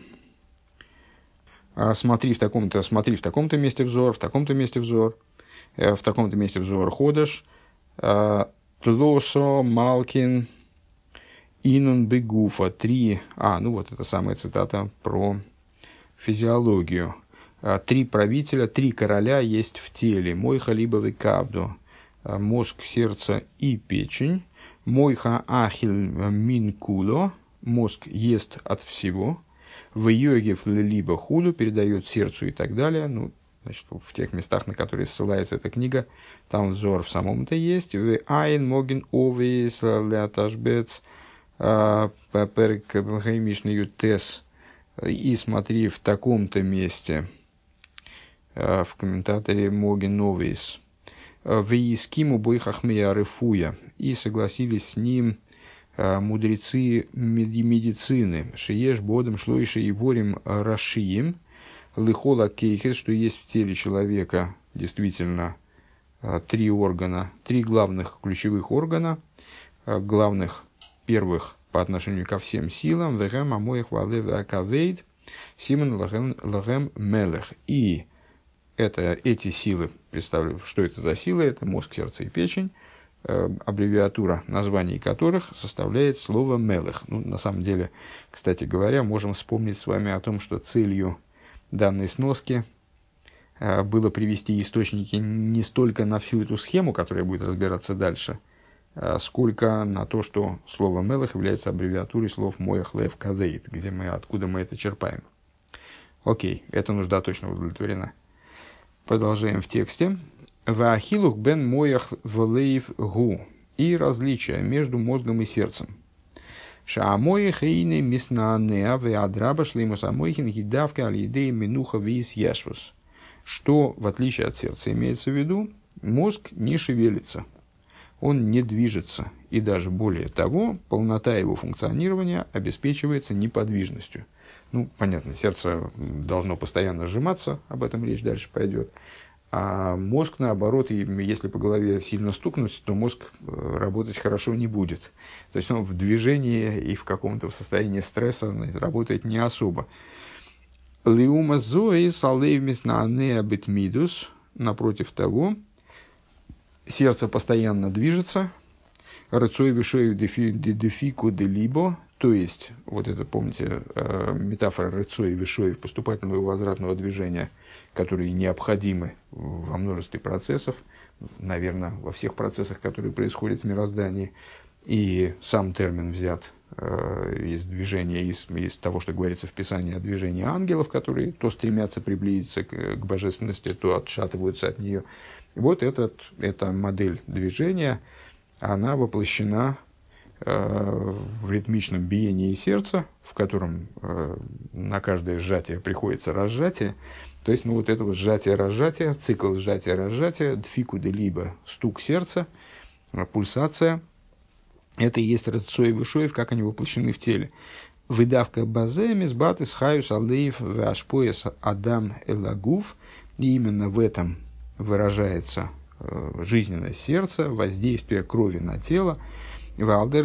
А смотри в таком-то, смотри в таком-то месте взор, в таком-то месте взор, э, в таком-то месте взор ходишь. Э, Тлосо, Малкин, Инун бегуфа, три, а, ну вот это самая цитата про физиологию. Три правителя, три короля есть в теле. Мойха либовый кабду, мозг, сердце и печень. Мойха ахил минкуло, мозг ест от всего. В йоге либо худу передает сердцу и так далее. Ну, значит, в тех местах, на которые ссылается эта книга, там взор в самом-то есть. В айн моген овис леаташбец перек хаймишный тес. И смотри в таком-то месте, в комментаторе моген овис. Вейскиму бойхахмея рефуя. И согласились с ним мудрецы медицины. Шиеш бодом шлойши и ворим рашием. Лыхола кейхес, что есть в теле человека действительно три органа, три главных ключевых органа, главных первых по отношению ко всем силам. Вегем амоих валев акавейд. Симон лагем мелех. И это, эти силы, представлю, что это за силы, это мозг, сердце и печень, э, аббревиатура названий которых составляет слово «мелех». Ну, на самом деле, кстати говоря, можем вспомнить с вами о том, что целью данной сноски э, было привести источники не столько на всю эту схему, которая будет разбираться дальше, э, сколько на то, что слово «мелех» является аббревиатурой слов «моях лев кавейт», где мы, откуда мы это черпаем. Окей, эта нужда точно удовлетворена. Продолжаем в тексте. Ваахилух бен моях влеев гу. И различия между мозгом и сердцем. Шаамоих эйны миснаанеа веадраба шлеймус амоихин гидавка алидей минуха виис яшвус. Что, в отличие от сердца, имеется в виду, мозг не шевелится, он не движется. И даже более того, полнота его функционирования обеспечивается неподвижностью. Ну, понятно, сердце должно постоянно сжиматься, об этом речь дальше пойдет. А мозг, наоборот, если по голове сильно стукнуть, то мозг работать хорошо не будет. То есть он в движении и в каком-то состоянии стресса работает не особо. Лиума зои салейвмис на анеа битмидус. Напротив того, сердце постоянно движется. Рыцой вишою дефику делибо. То есть, вот это, помните, метафора рыцой и вишой поступательного и возвратного движения, которые необходимы во множестве процессов, наверное, во всех процессах, которые происходят в мироздании. И сам термин взят э, из движения, из, из того, что говорится в Писании о движении ангелов, которые то стремятся приблизиться к, к божественности, то отшатываются от нее. И вот этот, эта модель движения, она воплощена в ритмичном биении сердца, в котором э, на каждое сжатие приходится разжатие. То есть, ну, вот это вот сжатие-разжатие, цикл сжатия-разжатия, дфику либо стук сердца, пульсация, это и есть рыцой и вишоев, как они воплощены в теле. Выдавка базе, мизбатыс, хаюс, алдеев, вашпояс, адам, элагув. И именно в этом выражается э, жизненность сердца, воздействие крови на тело. И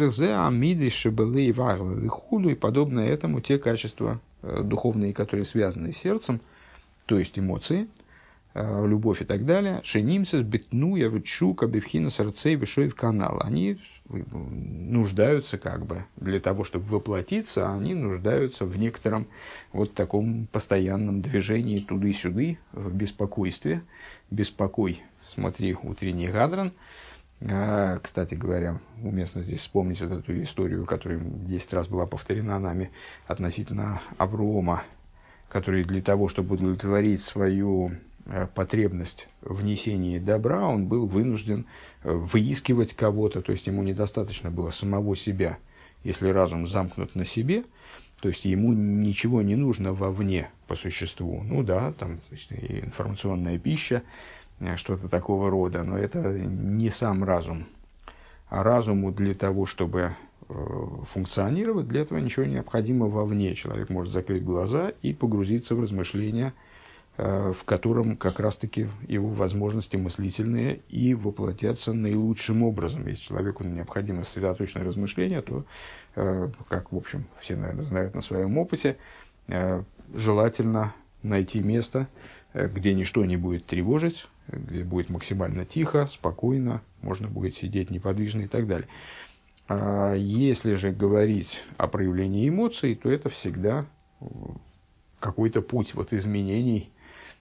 подобно этому те качества э, духовные, которые связаны с сердцем, то есть эмоции, э, любовь и так далее, шенимсес битнуя вчука бифхина сердцей вишой в канал. Они нуждаются как бы для того, чтобы воплотиться, они нуждаются в некотором вот таком постоянном движении туды-сюды, в беспокойстве. Беспокой, смотри, утренний гадран. Кстати говоря, уместно здесь вспомнить вот эту историю, которая десять раз была повторена нами относительно Аврома, который для того, чтобы удовлетворить свою потребность в несении добра, он был вынужден выискивать кого-то, то есть ему недостаточно было самого себя, если разум замкнут на себе, то есть ему ничего не нужно вовне по существу. Ну да, там, значит, и информационная пища, что-то такого рода, но это не сам разум. А разуму для того, чтобы э, функционировать, для этого ничего необходимо вовне. Человек может закрыть глаза и погрузиться в размышления, э, в котором как раз-таки его возможности мыслительные и воплотятся наилучшим образом. Если человеку необходимо сосредоточенное размышление, то, э, как, в общем, все, наверное, знают на своем опыте, э, желательно найти место, где ничто не будет тревожить, где будет максимально тихо, спокойно, можно будет сидеть неподвижно и так далее. А если же говорить о проявлении эмоций, то это всегда какой-то путь вот изменений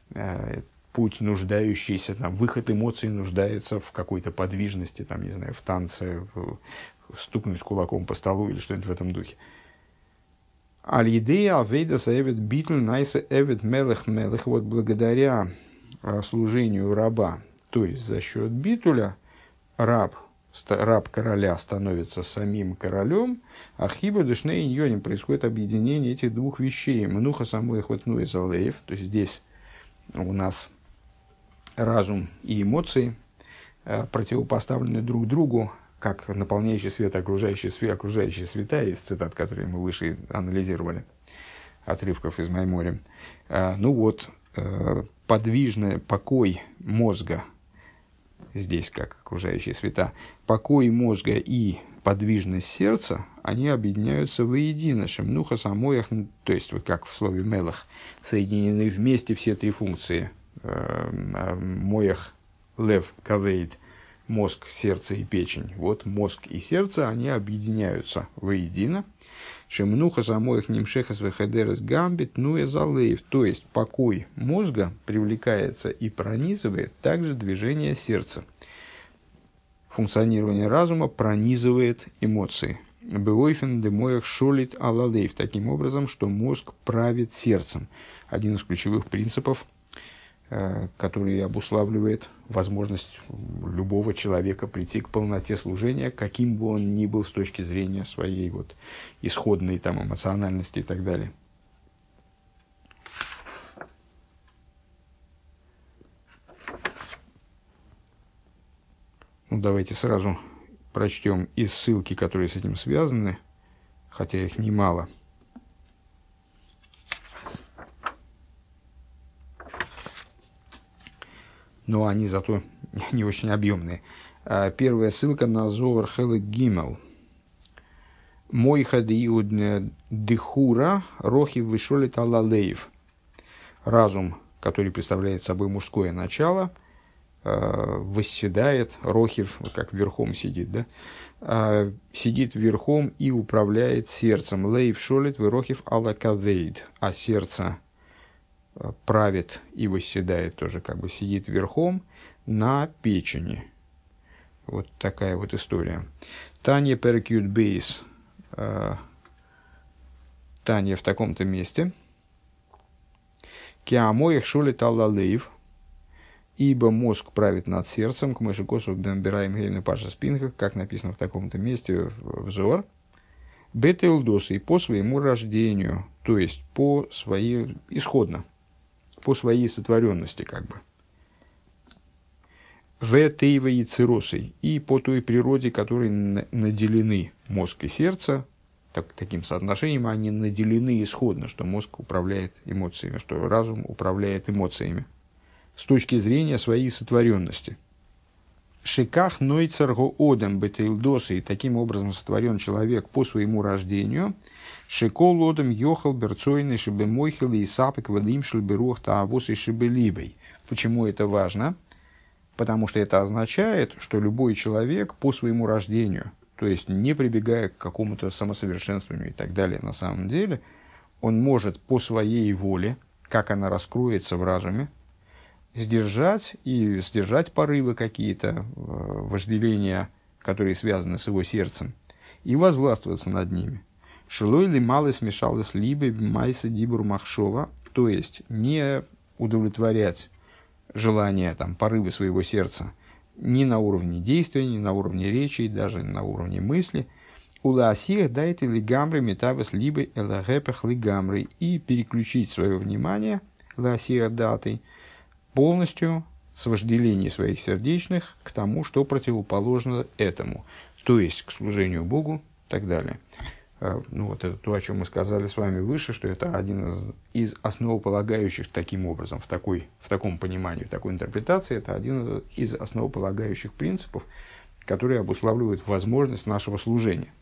путь нуждающийся, там, выход эмоций нуждается в какой-то подвижности, там, не знаю, в танце, в, стукнуть кулаком по столу или что-нибудь в этом духе. Аль-идея авейдаса эвет битл найса эвет мелех мелех. Вот благодаря служению раба, то есть за счет битуля, раб, раб короля становится самим королем, а хибо душней иньоним происходит объединение этих двух вещей. Мнуха самой хватну из алеев, то есть здесь у нас разум и эмоции противопоставлены друг другу, как наполняющий свет, окружающий свет, окружающий света, из цитат, которые мы выше анализировали, отрывков из Майморим. Ну вот, подвижный покой мозга, здесь как окружающие света, покой мозга и подвижность сердца, они объединяются воедино. Шемнуха самоях, то есть вот как в слове мелах, соединены вместе все три функции. Моях, лев, кавейд, мозг, сердце и печень. Вот мозг и сердце, они объединяются воедино. Шемнуха самоих нимшехас вехедерес гамбит нуэ залеев. То есть покой мозга привлекается и пронизывает также движение сердца. Функционирование разума пронизывает эмоции. Беойфен демоях шолит алалеев. Таким образом, что мозг правит сердцем. Один из ключевых принципов, который обуславливает возможность любого человека прийти к полноте служения, каким бы он ни был с точки зрения своей вот исходной там, эмоциональности и так далее. Ну, давайте сразу прочтем и ссылки, которые с этим связаны, хотя их немало. Но они зато не очень объемные. Первая ссылка на Зоар Хелек Гимел. Мой хадиуд дихура рохи вышолит алалеев. Разум, который представляет собой мужское начало, восседает, рохив, вот как верхом сидит, да, сидит верхом и управляет сердцем. Лейв шолит вырохив алакавейд, а сердце правит и восседает, тоже как бы сидит верхом на печени. Вот такая вот история. Таня перекют бейс. Таня в таком-то месте. Киамоих шолит аллалеев. Ибо мозг правит над сердцем, к мышекосу дамбираем гейны паша спинхах, как написано в таком-то месте в Зоар. Бетелдос, и по своему рождению, то есть по своей, исходно, по своей сотворенности, как бы. В тейва и циросой, и по той природе, которой наделены мозг и сердце, так, таким соотношением они наделены исходно, что мозг управляет эмоциями, что разум управляет эмоциями, с точки зрения своей сотворенности. Шиках нойцарго одем бетейлдосы, и таким образом сотворен человек по своему рождению. Шикол одем йохал берцойный шибемойхил и сапек вадим шельберух таавос и шибелибей. Почему это важно? Потому что это означает, что любой человек по своему рождению, то есть не прибегая к какому-то самосовершенствованию и так далее, на самом деле, он может по своей воле, как она раскроется в разуме, сдержать и сдержать порывы какие-то, вожделения, которые связаны с его сердцем, и возвластвоваться над ними. Шилой ли мало смешалось либо майса дибур махшова, то есть не удовлетворять желания, там, порывы своего сердца ни на уровне действия, ни на уровне речи, даже на уровне мысли. Улаасих дайте лигамры метавес либо элагепех лигамры, и переключить свое внимание лаасих датой полностью с вожделений своих сердечных к тому, что противоположно этому, то есть к служению Богу и так далее. Ну, вот это то, о чем мы сказали с вами выше, что это один из, из основополагающих таким образом, в, такой, в таком понимании, в такой интерпретации, это один из, из основополагающих принципов, которые обуславливают возможность нашего служения.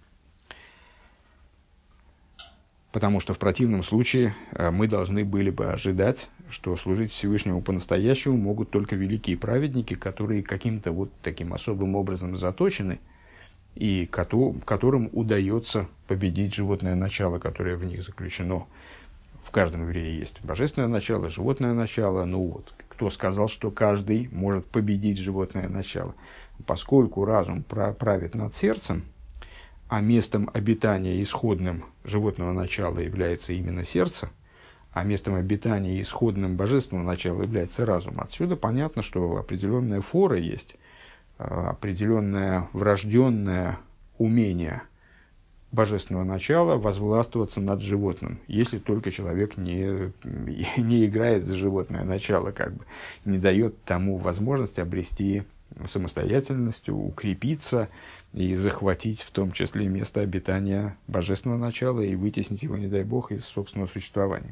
Потому что в противном случае мы должны были бы ожидать, что служить Всевышнему по-настоящему могут только великие праведники, которые каким-то вот таким особым образом заточены, и которым удается победить животное начало, которое в них заключено в каждом еврее есть божественное начало, животное начало. Ну вот, кто сказал, что каждый может победить животное начало? Поскольку разум правит над сердцем, а местом обитания исходным животного начала является именно сердце, а местом обитания исходным божественного начала является разум. Отсюда понятно, что определенная фора есть, определенное врожденное умение божественного начала возвластвоваться над животным, если только человек не, не играет за животное начало, как бы, не дает тому возможность обрести самостоятельность, укрепиться и захватить в том числе место обитания божественного начала и вытеснить его, не дай бог, из собственного существования.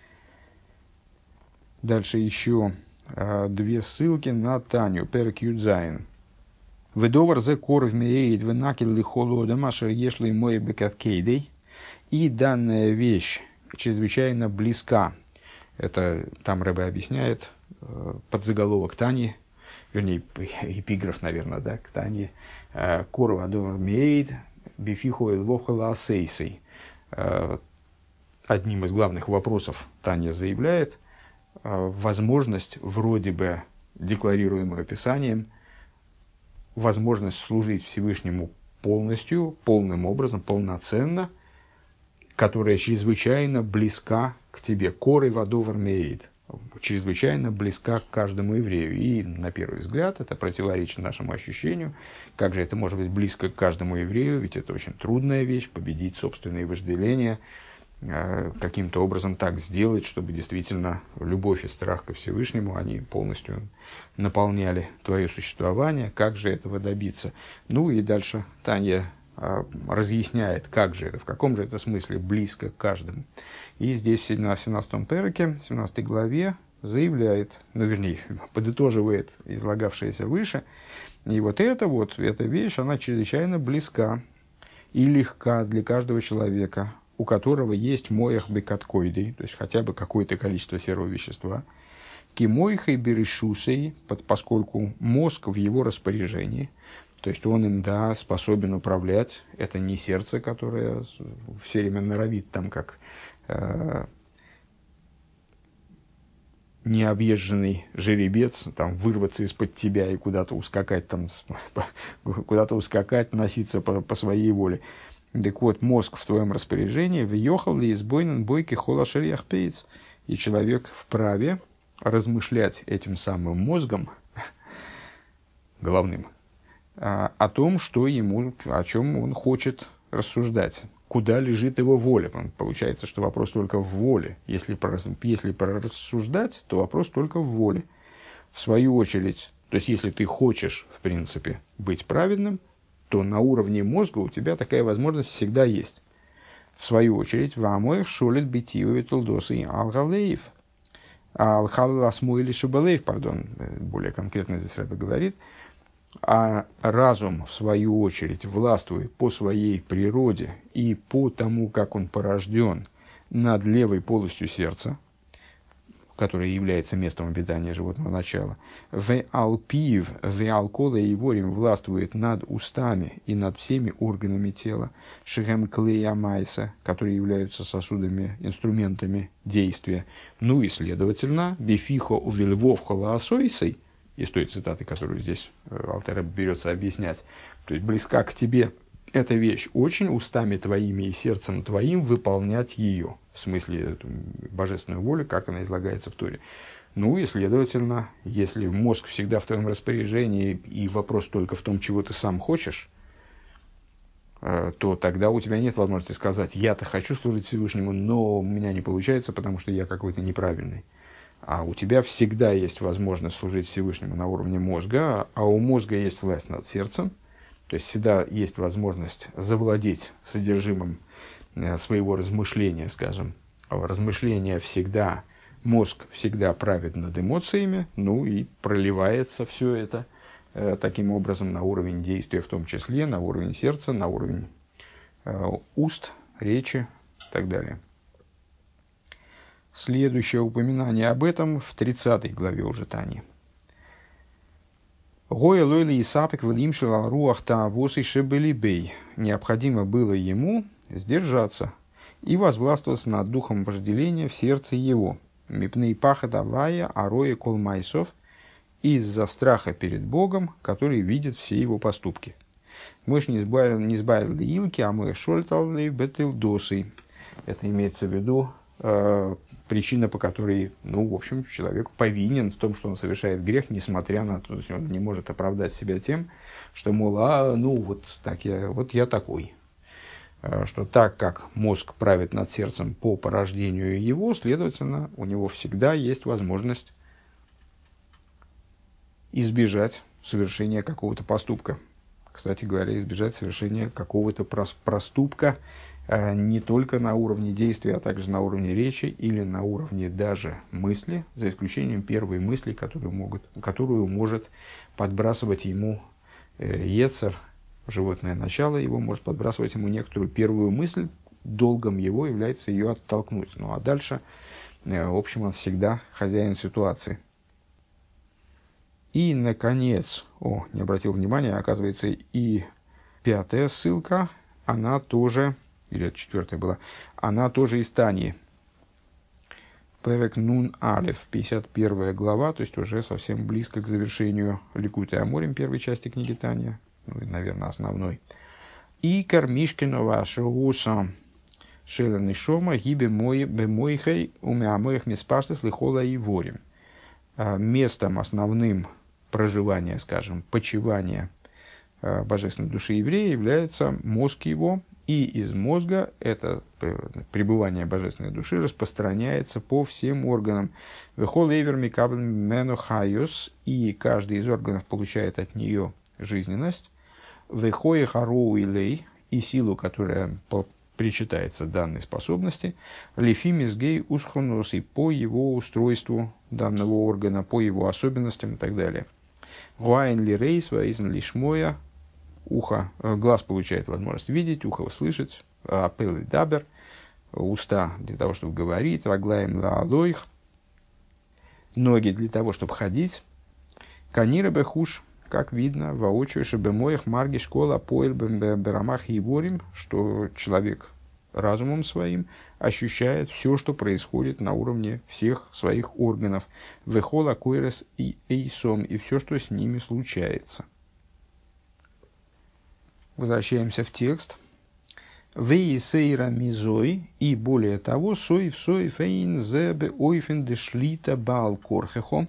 Дальше еще а, две ссылки на Таню. Перек Юдзайн. Ведовар зе коров меет венакил ли холодом ашер ешли мой бекаткейдей. И данная вещь чрезвычайно близка. Это там Рэбе объясняет э, подзаголовок Тани, вернее, эпиграф, наверное, да, к Тане. Коров адовар меет бифиху элвохала асейсей. Одним из главных вопросов Таня заявляет возможность, вроде бы декларируемую Писанием, возможность служить Всевышнему полностью, полным образом, полноценно, которая чрезвычайно близка к тебе. Коры вадовар меет, чрезвычайно близка к каждому еврею. И, на первый взгляд, это противоречит нашему ощущению. Как же это может быть близко к каждому еврею? Ведь это очень трудная вещь, победить собственные вожделения, каким-то образом так сделать, чтобы действительно любовь и страх ко Всевышнему, они полностью наполняли твое существование. Как же этого добиться? Ну и дальше Таня а, разъясняет, как же это, в каком же это смысле близко к каждому. И здесь в семнадцатом переке, в семнадцатой главе заявляет, ну вернее, подытоживает излагавшееся выше, и вот эта вот, эта вещь, она чрезвычайно близка и легка для каждого человека, у которого есть моях бекаткоидей, то есть хотя бы какое-то количество серого вещества, кимойхой берешусей, поскольку мозг в его распоряжении, то есть он им, да, способен управлять, это не сердце, которое все время норовит там как э, необъезженный жеребец, там, вырваться из-под тебя и куда-то ускакать, там, куда-то ускакать, носиться по, по своей воле. Так вот, мозг в твоем распоряжении, въехал ли избойнен бойки холашерьях пейц, и человек вправе размышлять этим самым мозгом, головным, о том, что ему, о чем он хочет рассуждать, куда лежит его воля. Получается, что вопрос только в воле. Если, если прорассуждать, то вопрос только в воле. В свою очередь, то есть, если ты хочешь, в принципе, быть праведным, то на уровне мозга у тебя такая возможность всегда есть. В свою очередь, вамоих шолит битивы толдосы алгалеев. Алхаласмуили шубалеев, пардон, более конкретно здесь Рэбе говорит. А разум, в свою очередь, властвует по своей природе и по тому, как он порожден, над левой полостью сердца, которая является местом обитания животного начала. В алпиев, в алкола и ворим властвует над устами и над всеми органами тела. Шехем клея майса, которые являются сосудами, инструментами действия. Ну и, следовательно, бифихо увельвов холоасойсой, из той цитаты, которую здесь Алтер Ребе берется объяснять, то есть близка к тебе эта вещь, очень устами твоими и сердцем твоим выполнять ее, в смысле эту божественную волю, как она излагается в Торе. Ну и, следовательно, если мозг всегда в твоем распоряжении, и вопрос только в том, чего ты сам хочешь, то тогда у тебя нет возможности сказать: я-то хочу служить Всевышнему, но у меня не получается, потому что я какой-то неправильный. А у тебя всегда есть возможность служить Всевышнему на уровне мозга, а у мозга есть власть над сердцем. То есть всегда есть возможность завладеть содержимым своего размышления, скажем. Размышление всегда, мозг всегда правит над эмоциями, ну и проливается все это э, таким образом на уровень действия, в том числе на уровень сердца, на уровень э, уст, речи и так далее. Следующее упоминание об этом в тридцатой главе уже Тани. Необходимо было ему сдержаться и возгластвоваться над духом вожделения в сердце его. Мипней пахат авая ароя кол майсов, из-за страха перед Богом, который видит все его поступки. Мы ж не избавили илки, а мы шольталли бетилдосы. Это имеется в виду э, причина, по которой, ну, в общем, человек повинен в том, что он совершает грех, несмотря на то, что он не может оправдать себя тем, что, мол, а, ну, вот, так я, вот я такой. Что так как мозг правит над сердцем по порождению его, следовательно, у него всегда есть возможность избежать совершения какого-то поступка. Кстати говоря, избежать совершения какого-то проступка не только на уровне действия, а также на уровне речи или на уровне даже мысли, за исключением первой мысли, которую, могут, которую может подбрасывать ему йецер, животное начало его может подбрасывать ему некоторую первую мысль, долгом его является ее оттолкнуть. Ну а дальше, в общем, он всегда хозяин ситуации. И, наконец, о, не обратил внимания, оказывается, и пятая ссылка, она тоже, или это четвертая была, она тоже из Тании. Перек Нун Алеф, пятьдесят первая глава, то есть уже совсем близко к завершению Ликутей Аморим первой части книги Тания, ну, и, наверное, основной. И Кармишкинова Шауса Шелен Шома Гибе Мой Бемойхей Умеамоих Миспаштес Лихола и Ворим. Местом основным проживания, скажем, почивания э, божественной души еврея является мозг его, и из мозга это пребывание божественной души распространяется по всем органам. Вехол эвер микабл мену хайос, и каждый из органов получает от нее жизненность. Вехои хароу илей, и силу, которая причитается данной способности, лифимис гей усхонос, и по его устройству данного органа, по его особенностям и так далее. Гуайн ли рейс, ваизн ли шмоя, ухо, глаз получает возможность видеть, ухо услышать, апел и дабер, уста для того, чтобы говорить, раглаем ла алоих, ноги для того, чтобы ходить, канира бехуш, как видно, воочию, чтобы моих марги школа поэль берамах и ворим, что человек разумом своим ощущает все, что происходит на уровне всех своих органов. Вехола койрес и эйсом, и все, что с ними случается. Возвращаемся в текст. Вейсейра мизой, и более того, сой в сой фейн зебе ойфен дешлита бал корхехо.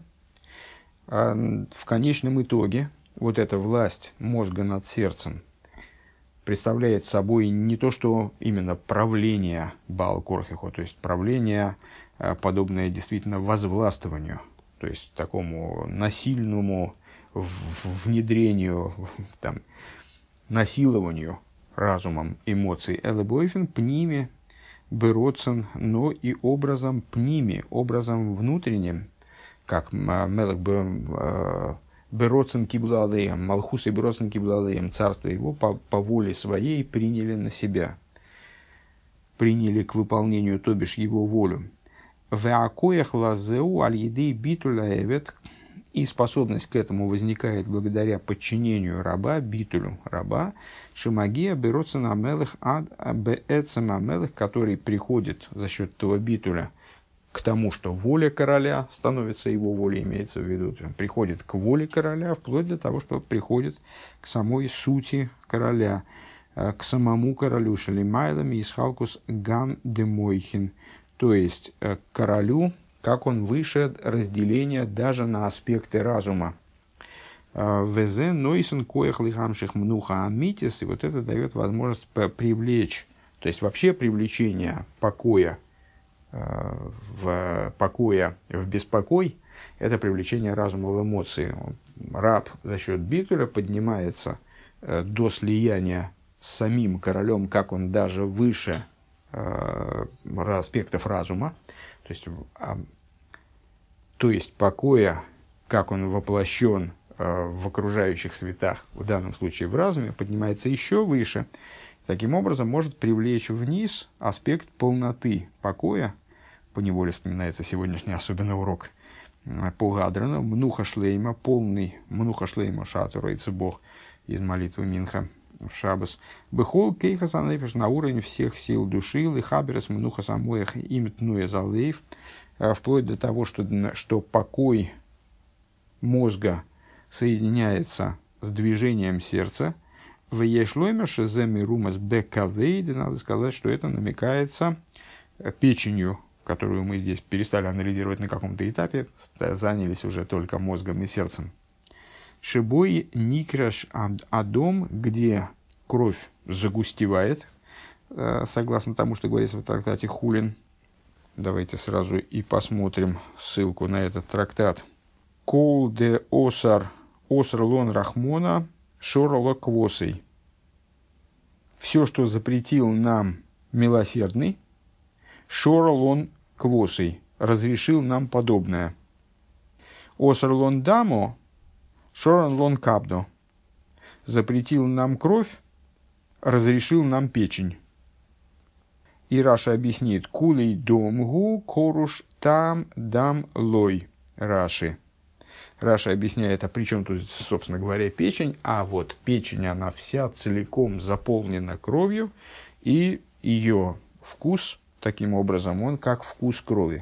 В конечном итоге, вот эта власть мозга над сердцем представляет собой не то, что именно правление Баал Корхехо, то есть правление, подобное действительно возвластвованию, то есть такому насильному внедрению, там, насилованию разумом эмоций элебойфен пниме бероцен, но и образом пниме, образом внутренним, как Мелах Бероцен киблалеем, Малхус и Бероцен киблалеем, царство его по, по воле своей приняли на себя, приняли к выполнению, то бишь его волю. Веакоях лазеу аль-едей битуля эвет, и способность к этому возникает благодаря подчинению раба, битулю раба, шимагия Бероцен амелых ад беэцем амелых, который приходит за счет этого битуля к тому, что воля короля становится его волей, имеется в виду, он приходит к воле короля, вплоть до того, что приходит к самой сути короля, к самому королю Шалимайлами из Халкус Гам Демойхин, то есть к королю, как он выше разделения даже на аспекты разума. Везе нойсен коях лихамших мнуха амитис, и вот это дает возможность привлечь, то есть вообще привлечение покоя, в покоя в беспокой, это привлечение разума в эмоции. Раб за счет битуля поднимается до слияния с самим королем, как он даже выше э, аспектов разума, то есть, а, то есть покоя, как он воплощен э, в окружающих светах, в данном случае в разуме, поднимается еще выше. Таким образом, может привлечь вниз аспект полноты покоя. Поневоле вспоминается сегодняшний особенный урок по Гадрану. Мнуха шлейма, полный мнуха шлейма шатура и цибох из молитвы Минха. в шаббас. Бехол кейхас анефиш на уровне всех сил души, лихаберес мнуха самоях имтнуя залеев, вплоть до того, что, что покой мозга соединяется с движением сердца. В ешлоймеше земи румас бекавейд, надо сказать, что это намекается печенью, которую мы здесь перестали анализировать на каком-то этапе, занялись уже только мозгом и сердцем. Шибой никраш адом, где кровь загустевает, согласно тому, что говорится в трактате Хулин. Давайте сразу и посмотрим ссылку на этот трактат. Кол де осар осар лон рахмона шороло квосой. Все, что запретил нам милосердный, шоролон квосой, разрешил нам подобное. Осар лон дамо шорон лон кабдо, запретил нам кровь, разрешил нам печень. И Раша объяснит: кулей домгу коруш там дам лой. Раши. Раша объясняет, а при чем тут, собственно говоря, печень? А вот печень, она вся целиком заполнена кровью, и ее вкус, таким образом, он как вкус крови.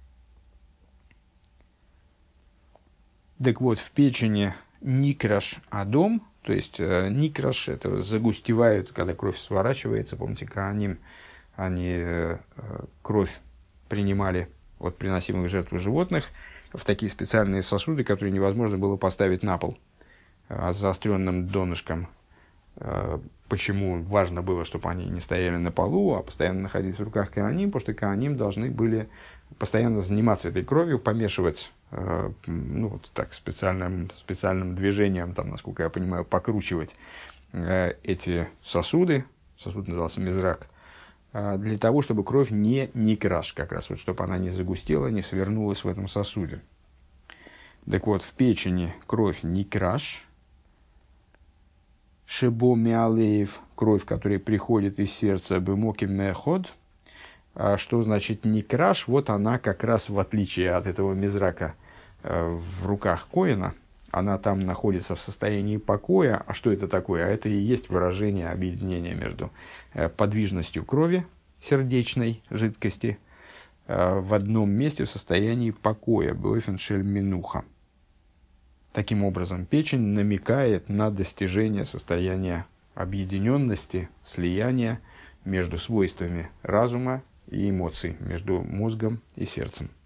Так вот, в печени никраш адом, то есть э, никраш, это загустевает, когда кровь сворачивается. Помните, кааним, они э, кровь принимали от приносимых в жертву животных в такие специальные сосуды, которые невозможно было поставить на пол, э, с заостренным донышком. Э, почему важно было, чтобы они не стояли на полу, а постоянно находились в руках кааним? Потому что кааним должны были постоянно заниматься этой кровью, помешивать, э, ну, вот так, специальным, специальным движением, там, насколько я понимаю, покручивать э, эти сосуды. Сосуд назывался мизрак, э, для того, чтобы кровь не никраш, как раз, вот, чтобы она не загустела, не свернулась в этом сосуде. Так вот, в печени кровь никраш, шибо миалеев, кровь, которая приходит из сердца, бемоки меход. А что значит никраш? Вот она как раз, в отличие от этого мизрака э, в руках коэна, она там находится в состоянии покоя. А что это такое? А это и есть выражение объединения между э, подвижностью крови, сердечной жидкости, э, в одном месте в состоянии покоя, бэйфеншель минуха. Таким образом, печень намекает на достижение состояния объединенности, слияния между свойствами разума и эмоций, между мозгом и сердцем.